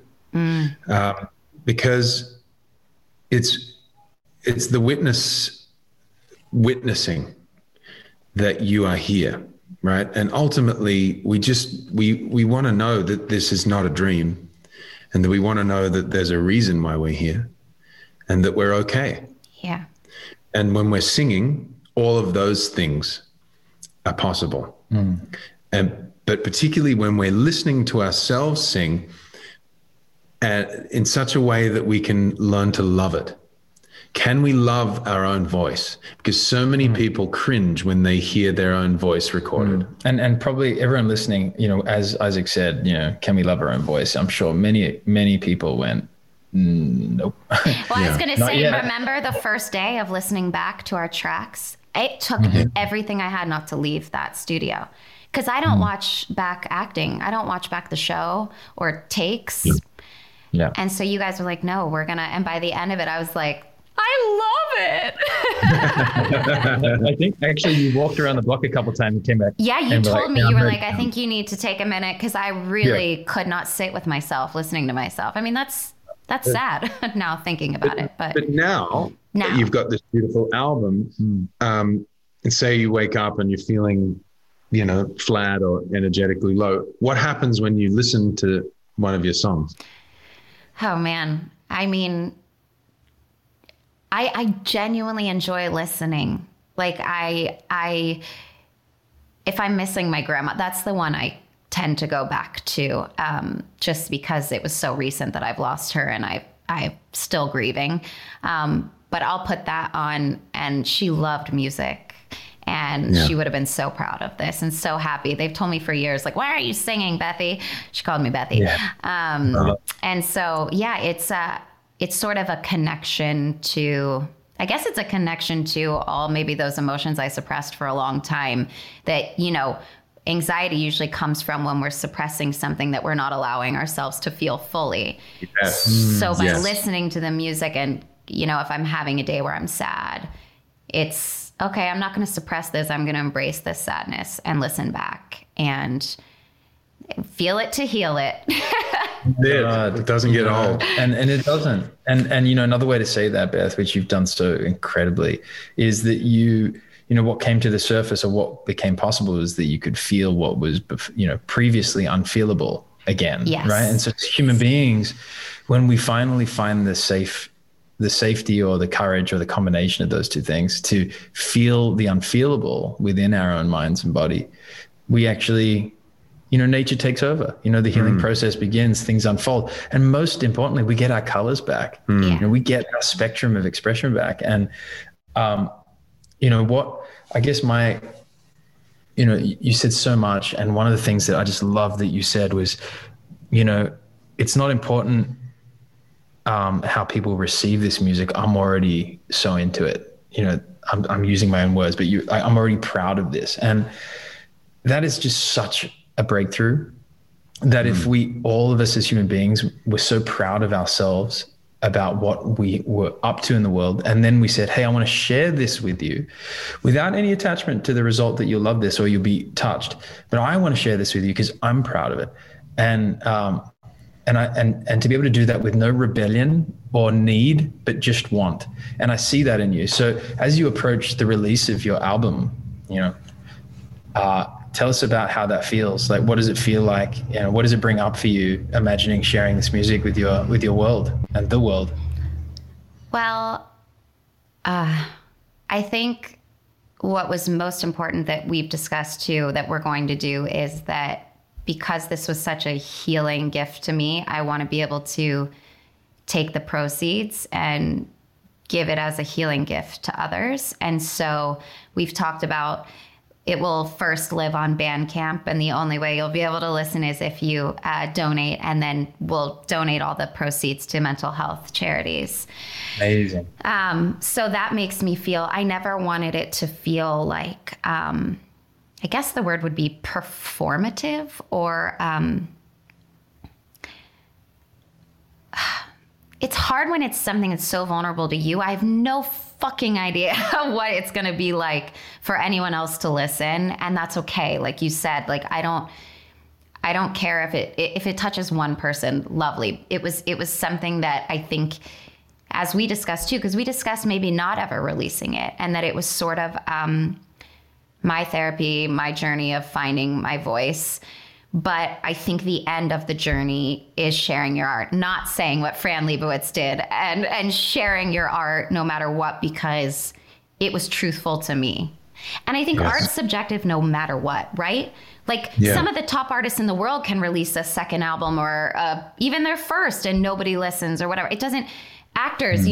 because it's the witnessing that you are here, right? And ultimately, we want to know that this is not a dream. And that we want to know that there's a reason why we're here and that we're okay. Yeah. And when we're singing, all of those things are possible. But particularly when we're listening to ourselves sing in such a way that we can learn to love it. Can we love our own voice? Because so many people cringe when they hear their own voice recorded. And probably everyone listening, as Isaac said, can we love our own voice? I'm sure many people went, nope. Well, I was going to say, remember the first day of listening back to our tracks? It took everything I had not to leave that studio. Because I don't watch back acting. I don't watch back the show or takes. Yeah. And so you guys were like, no, we're going to, and by the end of it, I was like, I love it. I think actually you walked around the block a couple of times and came back. Yeah, you told me, you were like, I think you need to take a minute because I really could not sit with myself listening to myself. I mean, that's sad now thinking about it. But now that you've got this beautiful album, and say you wake up and you're feeling, flat or energetically low, what happens when you listen to one of your songs? Oh, man. I mean, I genuinely enjoy listening. Like if I'm missing my grandma, that's the one I tend to go back to, just because it was so recent that I've lost her and I'm still grieving. But I'll put that on, and she loved music. And she would have been so proud of this and so happy. They've told me for years, like, why are you singing, Bethy? She called me Bethy. Yeah. And so, it's sort of a connection to, I guess it's a connection to all maybe those emotions I suppressed for a long time that, anxiety usually comes from when we're suppressing something that we're not allowing ourselves to feel fully. Yes. So by listening to the music and, if I'm having a day where I'm sad, it's, okay, I'm not going to suppress this. I'm going to embrace this sadness and listen back and feel it to heal it. It doesn't get old. And it doesn't. And another way to say that, Beth, which you've done so incredibly, is that what came to the surface or what became possible is that you could feel what was, previously unfeelable again. Yes. Right. And so as human beings, when we finally find the safety or the courage or the combination of those two things to feel the unfeelable within our own minds and body, we actually, nature takes over, the healing process begins, things unfold. And most importantly, we get our colors back, we get our spectrum of expression back. And, I guess you said so much. And one of the things that I just love that you said was, it's not important how people receive this music. I'm already so into it. I'm using my own words, but I'm already proud of this. And that is just such a breakthrough that if all of us as human beings were so proud of ourselves about what we were up to in the world. And then we said, hey, I want to share this with you without any attachment to the result that you'll love this or you'll be touched. But I want to share this with you because I'm proud of it. And to be able to do that with no rebellion or need, but just want. And I see that in you. So as you approach the release of your album, tell us about how that feels. Like, what does it feel like? What does it bring up for you, imagining sharing this music with your world and the world? Well, I think what was most important that we've discussed too, that we're going to do, is that because this was such a healing gift to me, I want to be able to take the proceeds and give it as a healing gift to others. And so we've talked about it will first live on Bandcamp, and the only way you'll be able to listen is if you donate, and then we'll donate all the proceeds to mental health charities. Amazing. So that makes me feel, I never wanted it to feel like, I guess the word would be performative, or it's hard when it's something that's so vulnerable to you. I have no fucking idea what it's going to be like for anyone else to listen. And that's okay. Like you said, like, I don't care if it touches one person. Lovely. It was something that I think, as we discussed too, because we discussed maybe not ever releasing it, and that it was sort of my therapy, my journey of finding my voice. But I think the end of the journey is sharing your art, not saying what Fran Lebowitz did, and sharing your art no matter what, because it was truthful to me. And I think art's subjective no matter what, right? Like some of the top artists in the world can release a second album or even their first and nobody listens or whatever. It doesn't, actors,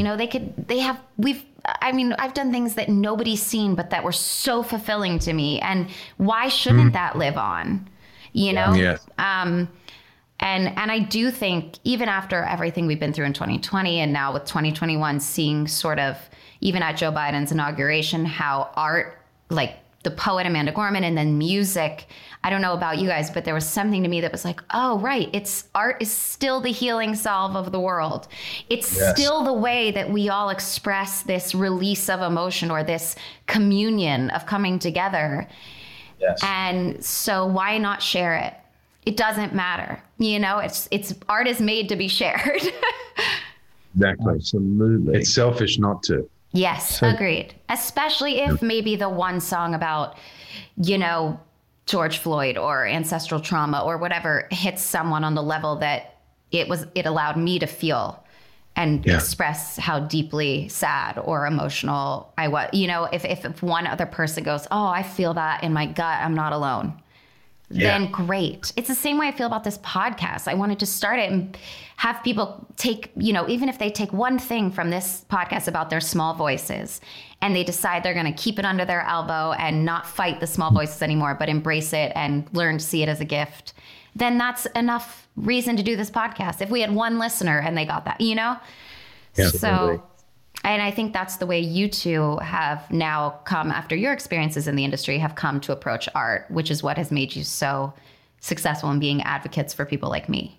I've done things that nobody's seen, but that were so fulfilling to me. And why shouldn't that live on? Yes. And I do think, even after everything we've been through in 2020 and now with 2021, seeing sort of, even at Joe Biden's inauguration, how art, like the poet Amanda Gorman, and then music. I don't know about you guys, but there was something to me that was like, oh, right. Art is still the healing salve of the world. It's still the way that we all express this release of emotion or this communion of coming together. Yes. And so why not share it? It doesn't matter. You know, it's art is made to be shared. Exactly. Absolutely. It's selfish not to. Yes, agreed. Especially if maybe the one song about, you know, George Floyd or ancestral trauma or whatever hits someone on the level that it allowed me to feel and express how deeply sad or emotional I was. You know, if one other person goes, oh, I feel that in my gut, I'm not alone. Then great. It's the same way I feel about this podcast. I wanted to start it and have people take, you know, even if they take one thing from this podcast about their small voices and they decide they're going to keep it under their elbow and not fight the small voices anymore, but embrace it and learn to see it as a gift, then that's enough reason to do this podcast. If we had one listener and they got that, you know? Yeah, so, and I think that's the way you two have now come, after your experiences in the industry, have come to approach art, which is what has made you so successful in being advocates for people like me.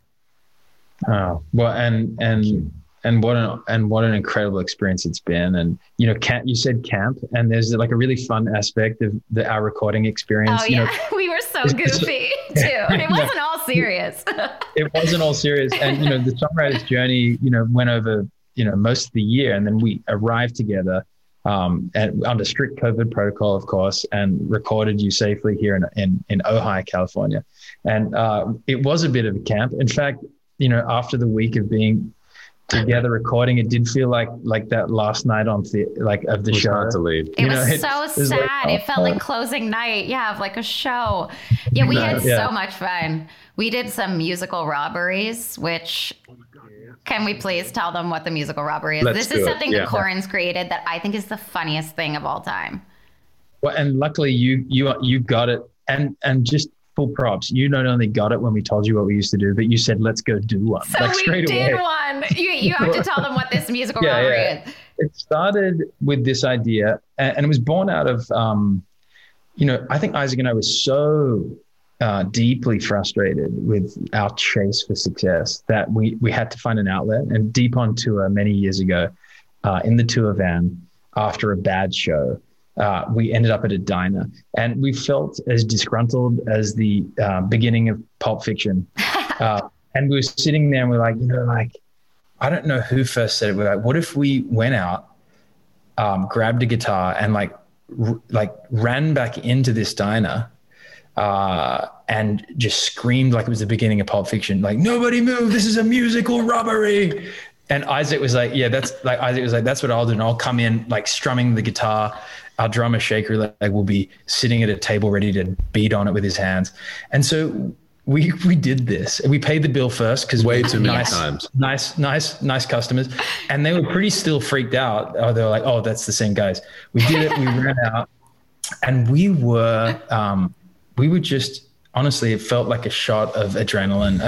Oh, well, and what an incredible experience it's been. And, you know, you said camp, and there's like a really fun aspect of our recording experience. Oh, you yeah. know, we were so goofy too. It wasn't all serious. It wasn't all serious. And, you know, the songwriter's journey, you know, went over, you know, most of the year, and then we arrived together and under strict COVID protocol, of course, and recorded You Safely here in Ojai, California. And it was a bit of a camp. In fact, you know, after the week of being together recording, it did feel like that last night of the show. Hard to leave. It was so sad. It felt like closing night, of like a show. Yeah, we had so much fun. We did some musical robberies, which can we please tell them what the musical robbery is? This is something that Corin's created that I think is the funniest thing of all time. Well, and luckily you got it, and just full props. You not only got it when we told you what we used to do, but you said, let's go do one. So like, we did away. One. You have to tell them what this musical robbery is. It started with this idea, and it was born out of, you know, I think Isaac and I were so deeply frustrated with our chase for success that we had to find an outlet. And deep on tour many years ago, in the tour van, after a bad show, we ended up at a diner, and we felt as disgruntled as the beginning of Pulp Fiction. And we were sitting there and we're like, you know, like, I don't know who first said it. We're like, what if we went out, grabbed a guitar and like ran back into this diner and just screamed like it was the beginning of Pulp Fiction, like, nobody move, this is a musical robbery. And Isaac was like, that's what I'll do. And I'll come in like strumming the guitar. Our drummer Shaker like will be sitting at a table ready to beat on it with his hands. And so we did this. We paid the bill first because way too many times. Nice customers. And they were pretty still freaked out. They were like, oh, that's the same guys. We did it. We ran out, and we were just, honestly, it felt like a shot of adrenaline.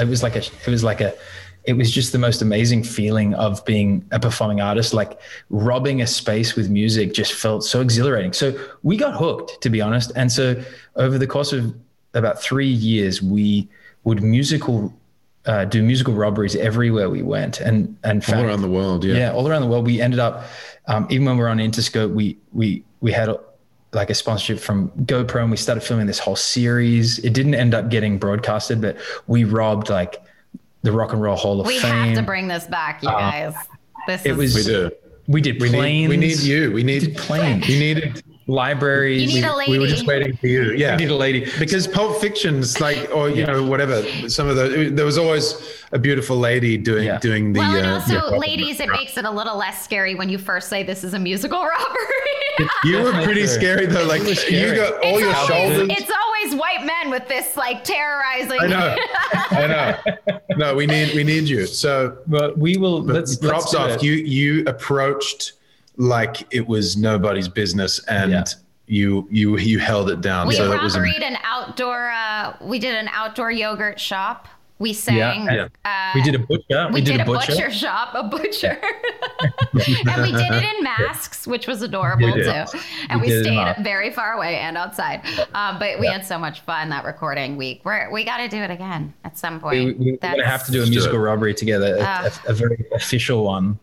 It was just the most amazing feeling of being a performing artist. Like robbing a space with music just felt so exhilarating. So we got hooked, to be honest. And so over the course of about 3 years, we would do musical robberies everywhere we went, and all around the world. Yeah, all around the world. We ended up, even when we were on Interscope, we had like a sponsorship from GoPro, and we started filming this whole series. It didn't end up getting broadcasted, but we robbed like the Rock and Roll Hall of Fame. We have to bring this back, you guys. We do. We did planes. We need you. We need planes. We needed libraries. You need a lady. We were just waiting for you. Yeah. We need a lady. Because Pulp Fiction's like, or, you know, whatever, some of there was always a beautiful lady doing the. Well, and also, ladies, it makes it a little less scary when you first say this is a musical robbery. You were pretty scary though. Like you got all your shoulders. It's always white men with this like terrorizing. I know. No, we need you. So, but we will. Props off. You approached like it was nobody's business, and you held it down. We did an outdoor yogurt shop We sang. We did a butcher. We did a butcher shop, a butcher. And we did it in masks, which was adorable too. And we stayed very far away and outside. But we had so much fun that recording week. We got to do it again at some point. We're going to have to do a musical robbery together, a very official one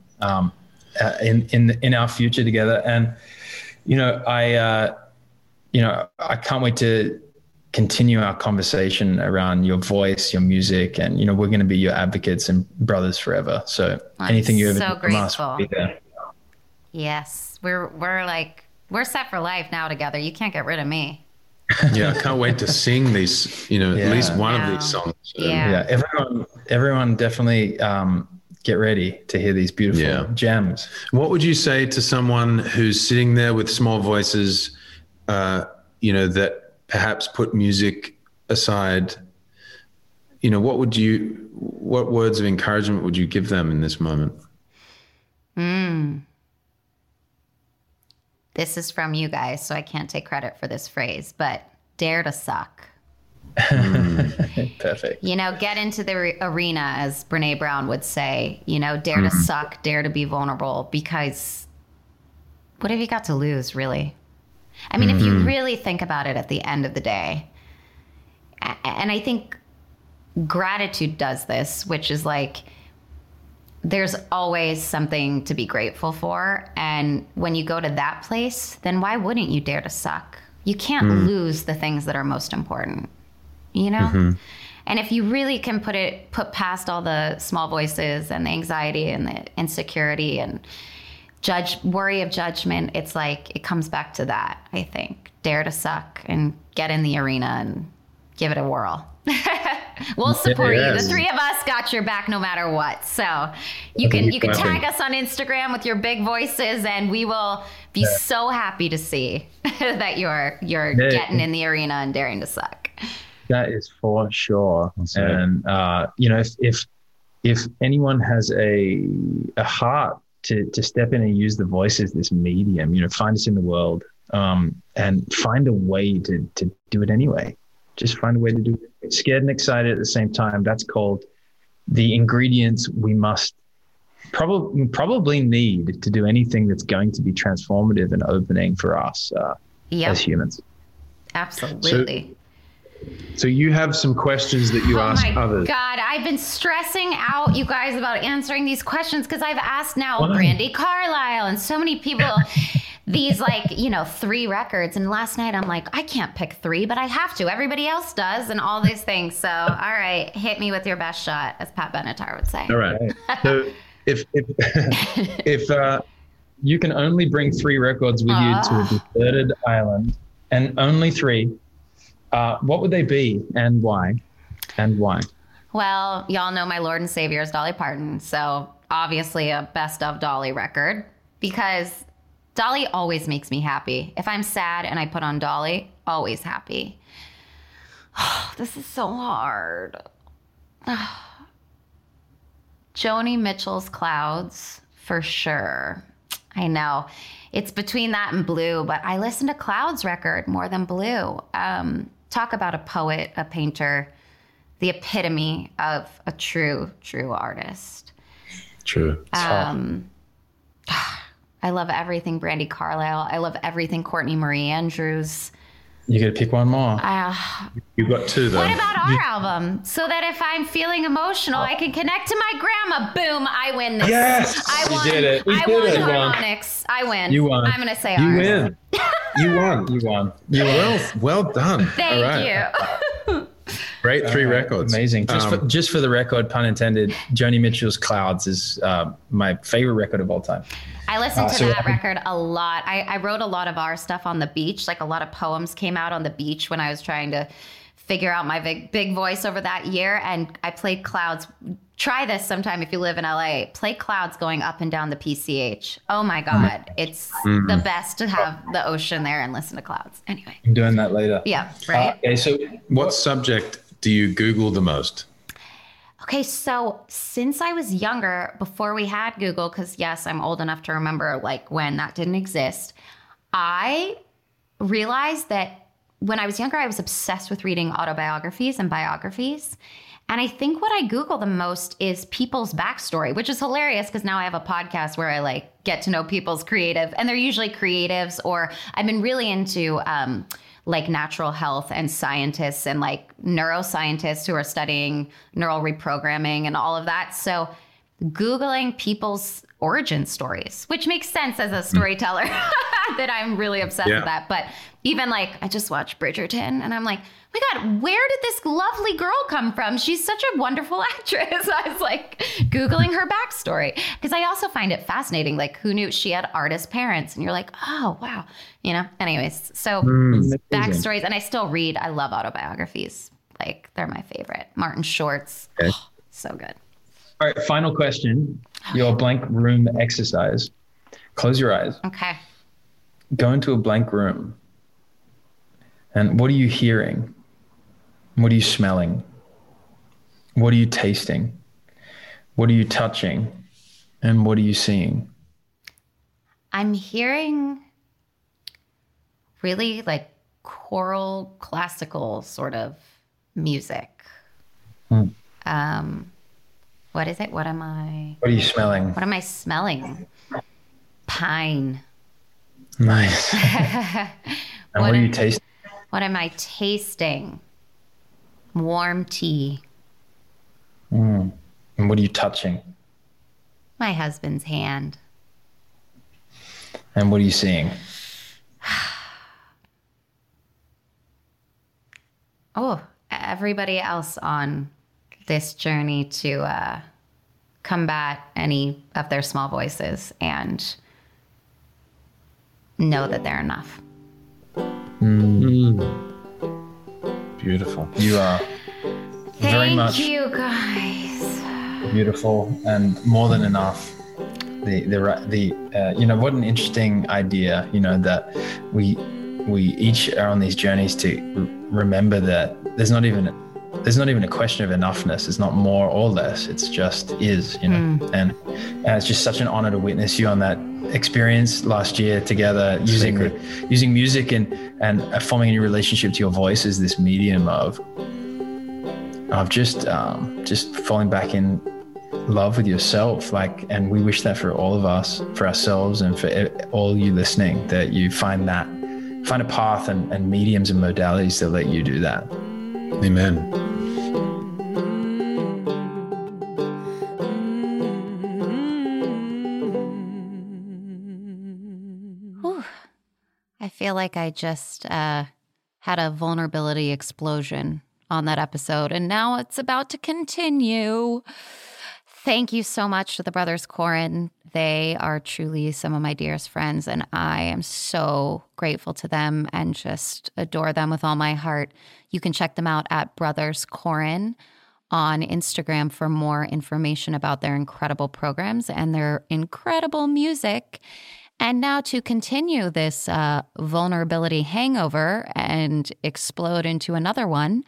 in our future together. And, I can't wait to continue our conversation around your voice, your music, and we're going to be your advocates and brothers forever. So anything you ever do from us will be there. Yes, we're set for life now together. You can't get rid of me. Yeah, I can't wait to sing these. At least one of these songs. Yeah, everyone definitely get ready to hear these beautiful gems. What would you say to someone who's sitting there with small voices, that perhaps put music aside? What words of encouragement would you give them in this moment? This is from you guys, so I can't take credit for this phrase, but dare to suck. Perfect. Get into the arena, as Brene Brown would say, dare to suck, dare to be vulnerable, because what have you got to lose, really? I mean, if you really think about it at the end of the day, and I think gratitude does this, which is like, there's always something to be grateful for. And when you go to that place, then why wouldn't you dare to suck? You can't lose the things that are most important, And if you really can put past all the small voices and the anxiety and the insecurity and worry of judgment, it's like it comes back to that. I think dare to suck and get in the arena and give it a whirl. We'll support you. The three of us got your back no matter what. So you can tag us on Instagram with your big voices, and we will be so happy to see that you're getting in the arena and daring to suck. That is for sure. And if anyone has a heart to step in and use the voice as this medium, find us in the world, and find a way to do it anyway. Just find a way to do it. Scared and excited at the same time. That's called the ingredients we must probably need to do anything that's going to be transformative and opening for us as humans. Absolutely. So you have some questions that you ask others. Oh my God, I've been stressing out you guys about answering these questions because I've asked now Brandi Carlile and so many people these 3 records. And last night I'm like, I can't pick 3, but I have to. Everybody else does and all these things. So, all right, hit me with your best shot, as Pat Benatar would say. All right. So if you can only bring 3 records with you to a deserted island, and only 3, what would they be and why? Well, y'all know my Lord and Savior is Dolly Parton. So obviously a best of Dolly record, because Dolly always makes me happy. If I'm sad and I put on Dolly, always happy. Oh, this is so hard. Joni Mitchell's Clouds, for sure. I know. It's between that and Blue, but I listen to Clouds record more than Blue. Talk about a poet, a painter, the epitome of a true artist. True. I love everything Brandi Carlile. I love everything Courtney Marie Andrews. You got to pick one more. You've got 2 though. What about our album? So that if I'm feeling emotional, I can connect to my grandma. Boom, I win this. Yes! I won. You did it. I won harmonics. I win. You won. I'm going to say You ours. win. You won. Well done. Thank you. Great 3 records. Amazing. Just for the record, pun intended, Joni Mitchell's Clouds is my favorite record of all time. I listened to that record a lot. I wrote a lot of our stuff on the beach. Like a lot of poems came out on the beach when I was trying to figure out my big voice over that year. And I played Clouds. Try this sometime if you live in LA. Play Clouds going up and down the PCH. Oh my God. It's the best to have the ocean there and listen to Clouds. Anyway. I'm doing that later. Yeah, right? Okay, so what subject do you Google the most? Okay, so since I was younger, before we had Google, because yes, I'm old enough to remember when that didn't exist, I realized that when I was younger, I was obsessed with reading autobiographies and biographies. And I think what I Google the most is people's backstory, which is hilarious because now I have a podcast where I like get to know people's creative, and they're usually creatives, or I've been really into like natural health and scientists and like neuroscientists who are studying neural reprogramming and all of that. So Googling people's origin stories, which makes sense as a storyteller that I'm really obsessed with that. But even like, I just watched Bridgerton and I'm like, oh my God, where did this lovely girl come from? She's such a wonderful actress. I was like Googling her backstory because I also find it fascinating. Like, who knew she had artist parents? And you're like, oh, wow. You know, anyways, so backstories. And I still read. I love autobiographies. Like, they're my favorite. Martin Short's. Okay. Oh, so good. All right, final question. Your blank room exercise. Close your eyes. Okay. Go into a blank room. And what are you hearing? What are you smelling? What are you tasting? What are you touching? And what are you seeing? I'm hearing really like choral, classical sort of music. What is it? What are you smelling? What am I smelling? Pine. Nice. And what are you tasting? What am I tasting? Warm tea. And what are you touching? My husband's hand. And what are you seeing? Oh, everybody else on this journey to combat any of their small voices and know that they're enough. Beautiful. You are very much. Thank you, guys. Beautiful and more than enough. You know, what an interesting idea. You know, that we each are on these journeys to remember that there's not even a question of enoughness. It's not more or less. It's just is, you know. And it's just such an honor to witness you on that experience last year together, using music and forming a new relationship to your voice as this medium of just falling back in love with yourself. Like, and we wish that for all of us, for ourselves, and for all you listening, that you find a path and mediums and modalities that let you do that. Amen. Whew. I feel like I just had a vulnerability explosion on that episode, and now it's about to continue. Thank you so much to the Brothers Koren. They are truly some of my dearest friends, and I am so grateful to them and just adore them with all my heart. You can check them out at Brothers Koren on Instagram for more information about their incredible programs and their incredible music. And now to continue this vulnerability hangover and explode into another one,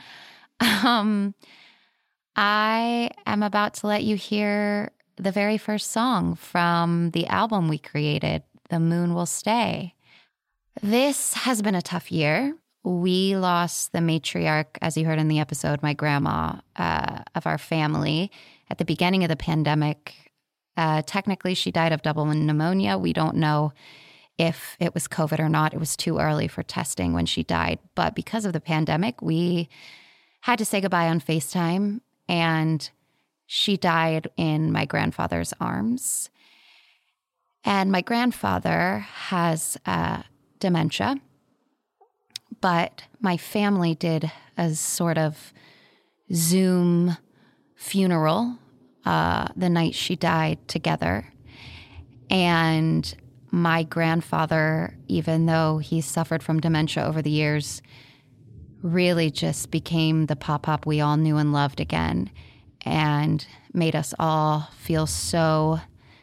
I am about to let you hear the very first song from the album we created, The Moon Will Stay. This has been a tough year. We lost the matriarch, as you heard in the episode, my grandma, of our family at the beginning of the pandemic. Technically, she died of double pneumonia. We don't know if it was COVID or not. It was too early for testing when she died. But because of the pandemic, we had to say goodbye on FaceTime. And she died in my grandfather's arms. And my grandfather has dementia. But my family did a sort of Zoom funeral the night she died together. And my grandfather, even though he suffered from dementia over the years, really just became the pop-pop we all knew and loved again, and made us all feel so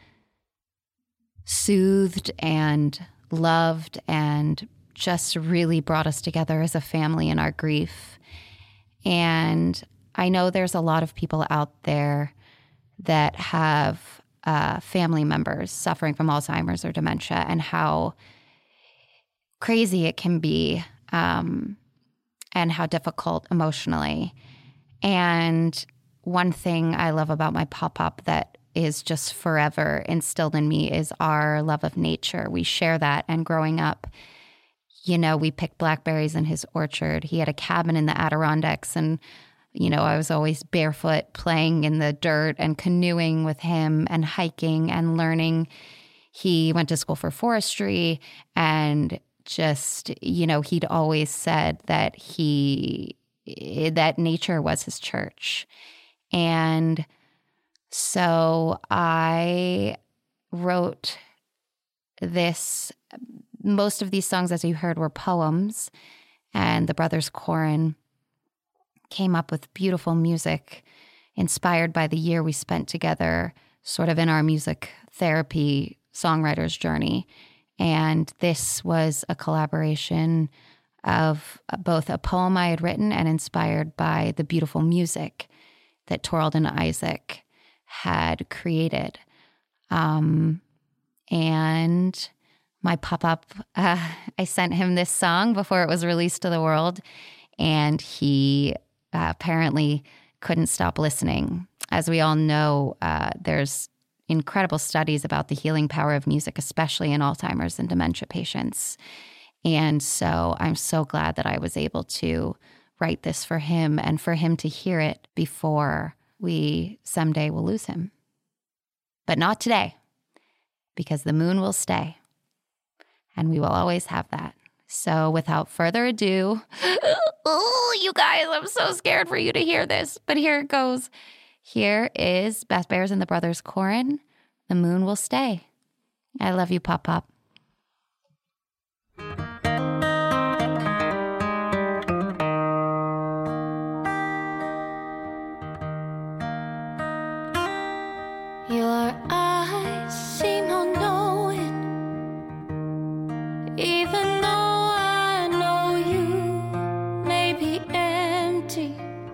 soothed and loved, and just really brought us together as a family in our grief. And I know there's a lot of people out there that have family members suffering from Alzheimer's or dementia, and how crazy it can be, and how difficult emotionally. And one thing I love about my pop-up that is just forever instilled in me is our love of nature. We share that. And growing up, we picked blackberries in his orchard. He had a cabin in the Adirondacks, and I was always barefoot playing in the dirt and canoeing with him and hiking and learning. He went to school for forestry, and just, he'd always said that that nature was his church. And so I wrote this. Most of these songs, as you heard, were poems, and the brothers Corin came up with beautiful music inspired by the year we spent together, sort of in our music therapy songwriter's journey. And this was a collaboration of both a poem I had written and inspired by the beautiful music that Torald and Isaac had created. And my pop-up, I sent him this song before it was released to the world, and he apparently couldn't stop listening. As we all know, there's incredible studies about the healing power of music, especially in Alzheimer's and dementia patients. And so I'm so glad that I was able to write this for him and for him to hear it before we someday will lose him. But not today, because the moon will stay, and we will always have that. So without further ado, oh, you guys, I'm so scared for you to hear this, but here it goes. Here is Beth Behrs and the Brothers Corin, The Moon Will Stay. I love you, Pop Pop. Your eyes seem unknowing, even though I know you may be empty,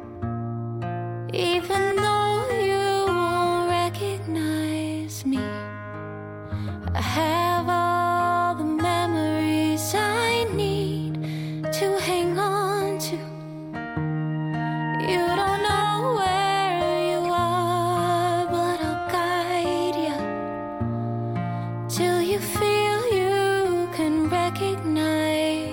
even though you won't recognize me. I have all the memories I need to hang on to. You don't know where you are, but I'll guide you till you feel you can recognize.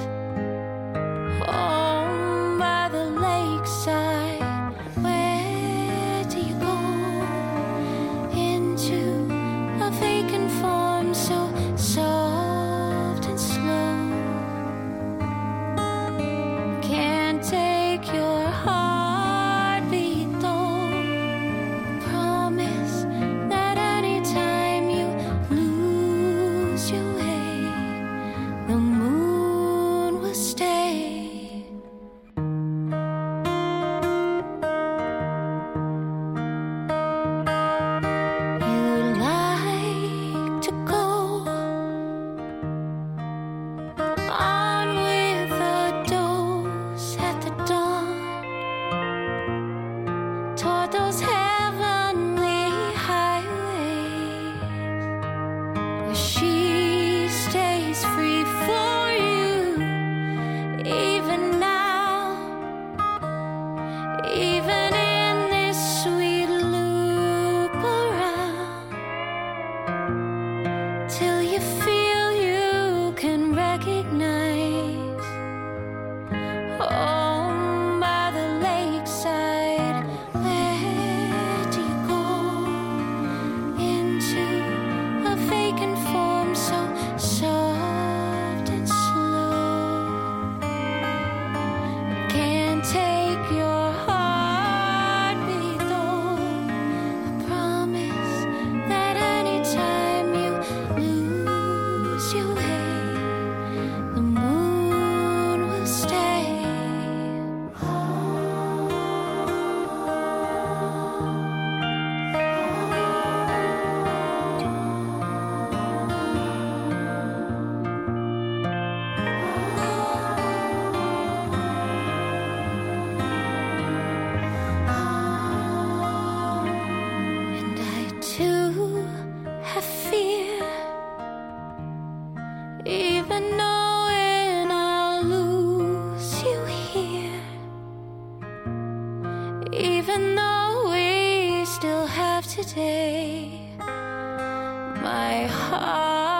Home by the lakeside, where do you go? Into a vacant form so soft and slow. Can't take your heartbeat though. Promise that anytime you lose your way, the moon will stay. You'd like to go on with a dose at the dawn, toward those heavenly highways where she stays free for you, even now, even in this sweet loop around, till you feel you can recognize. Home by the lakeside, where do you go? Into a vacant form so soft and slow. Can't take your heartbeat though. I promise that anytime you lose your way, the moon will stay. And I too have fear, even knowing I'll lose you here, even though today. My heart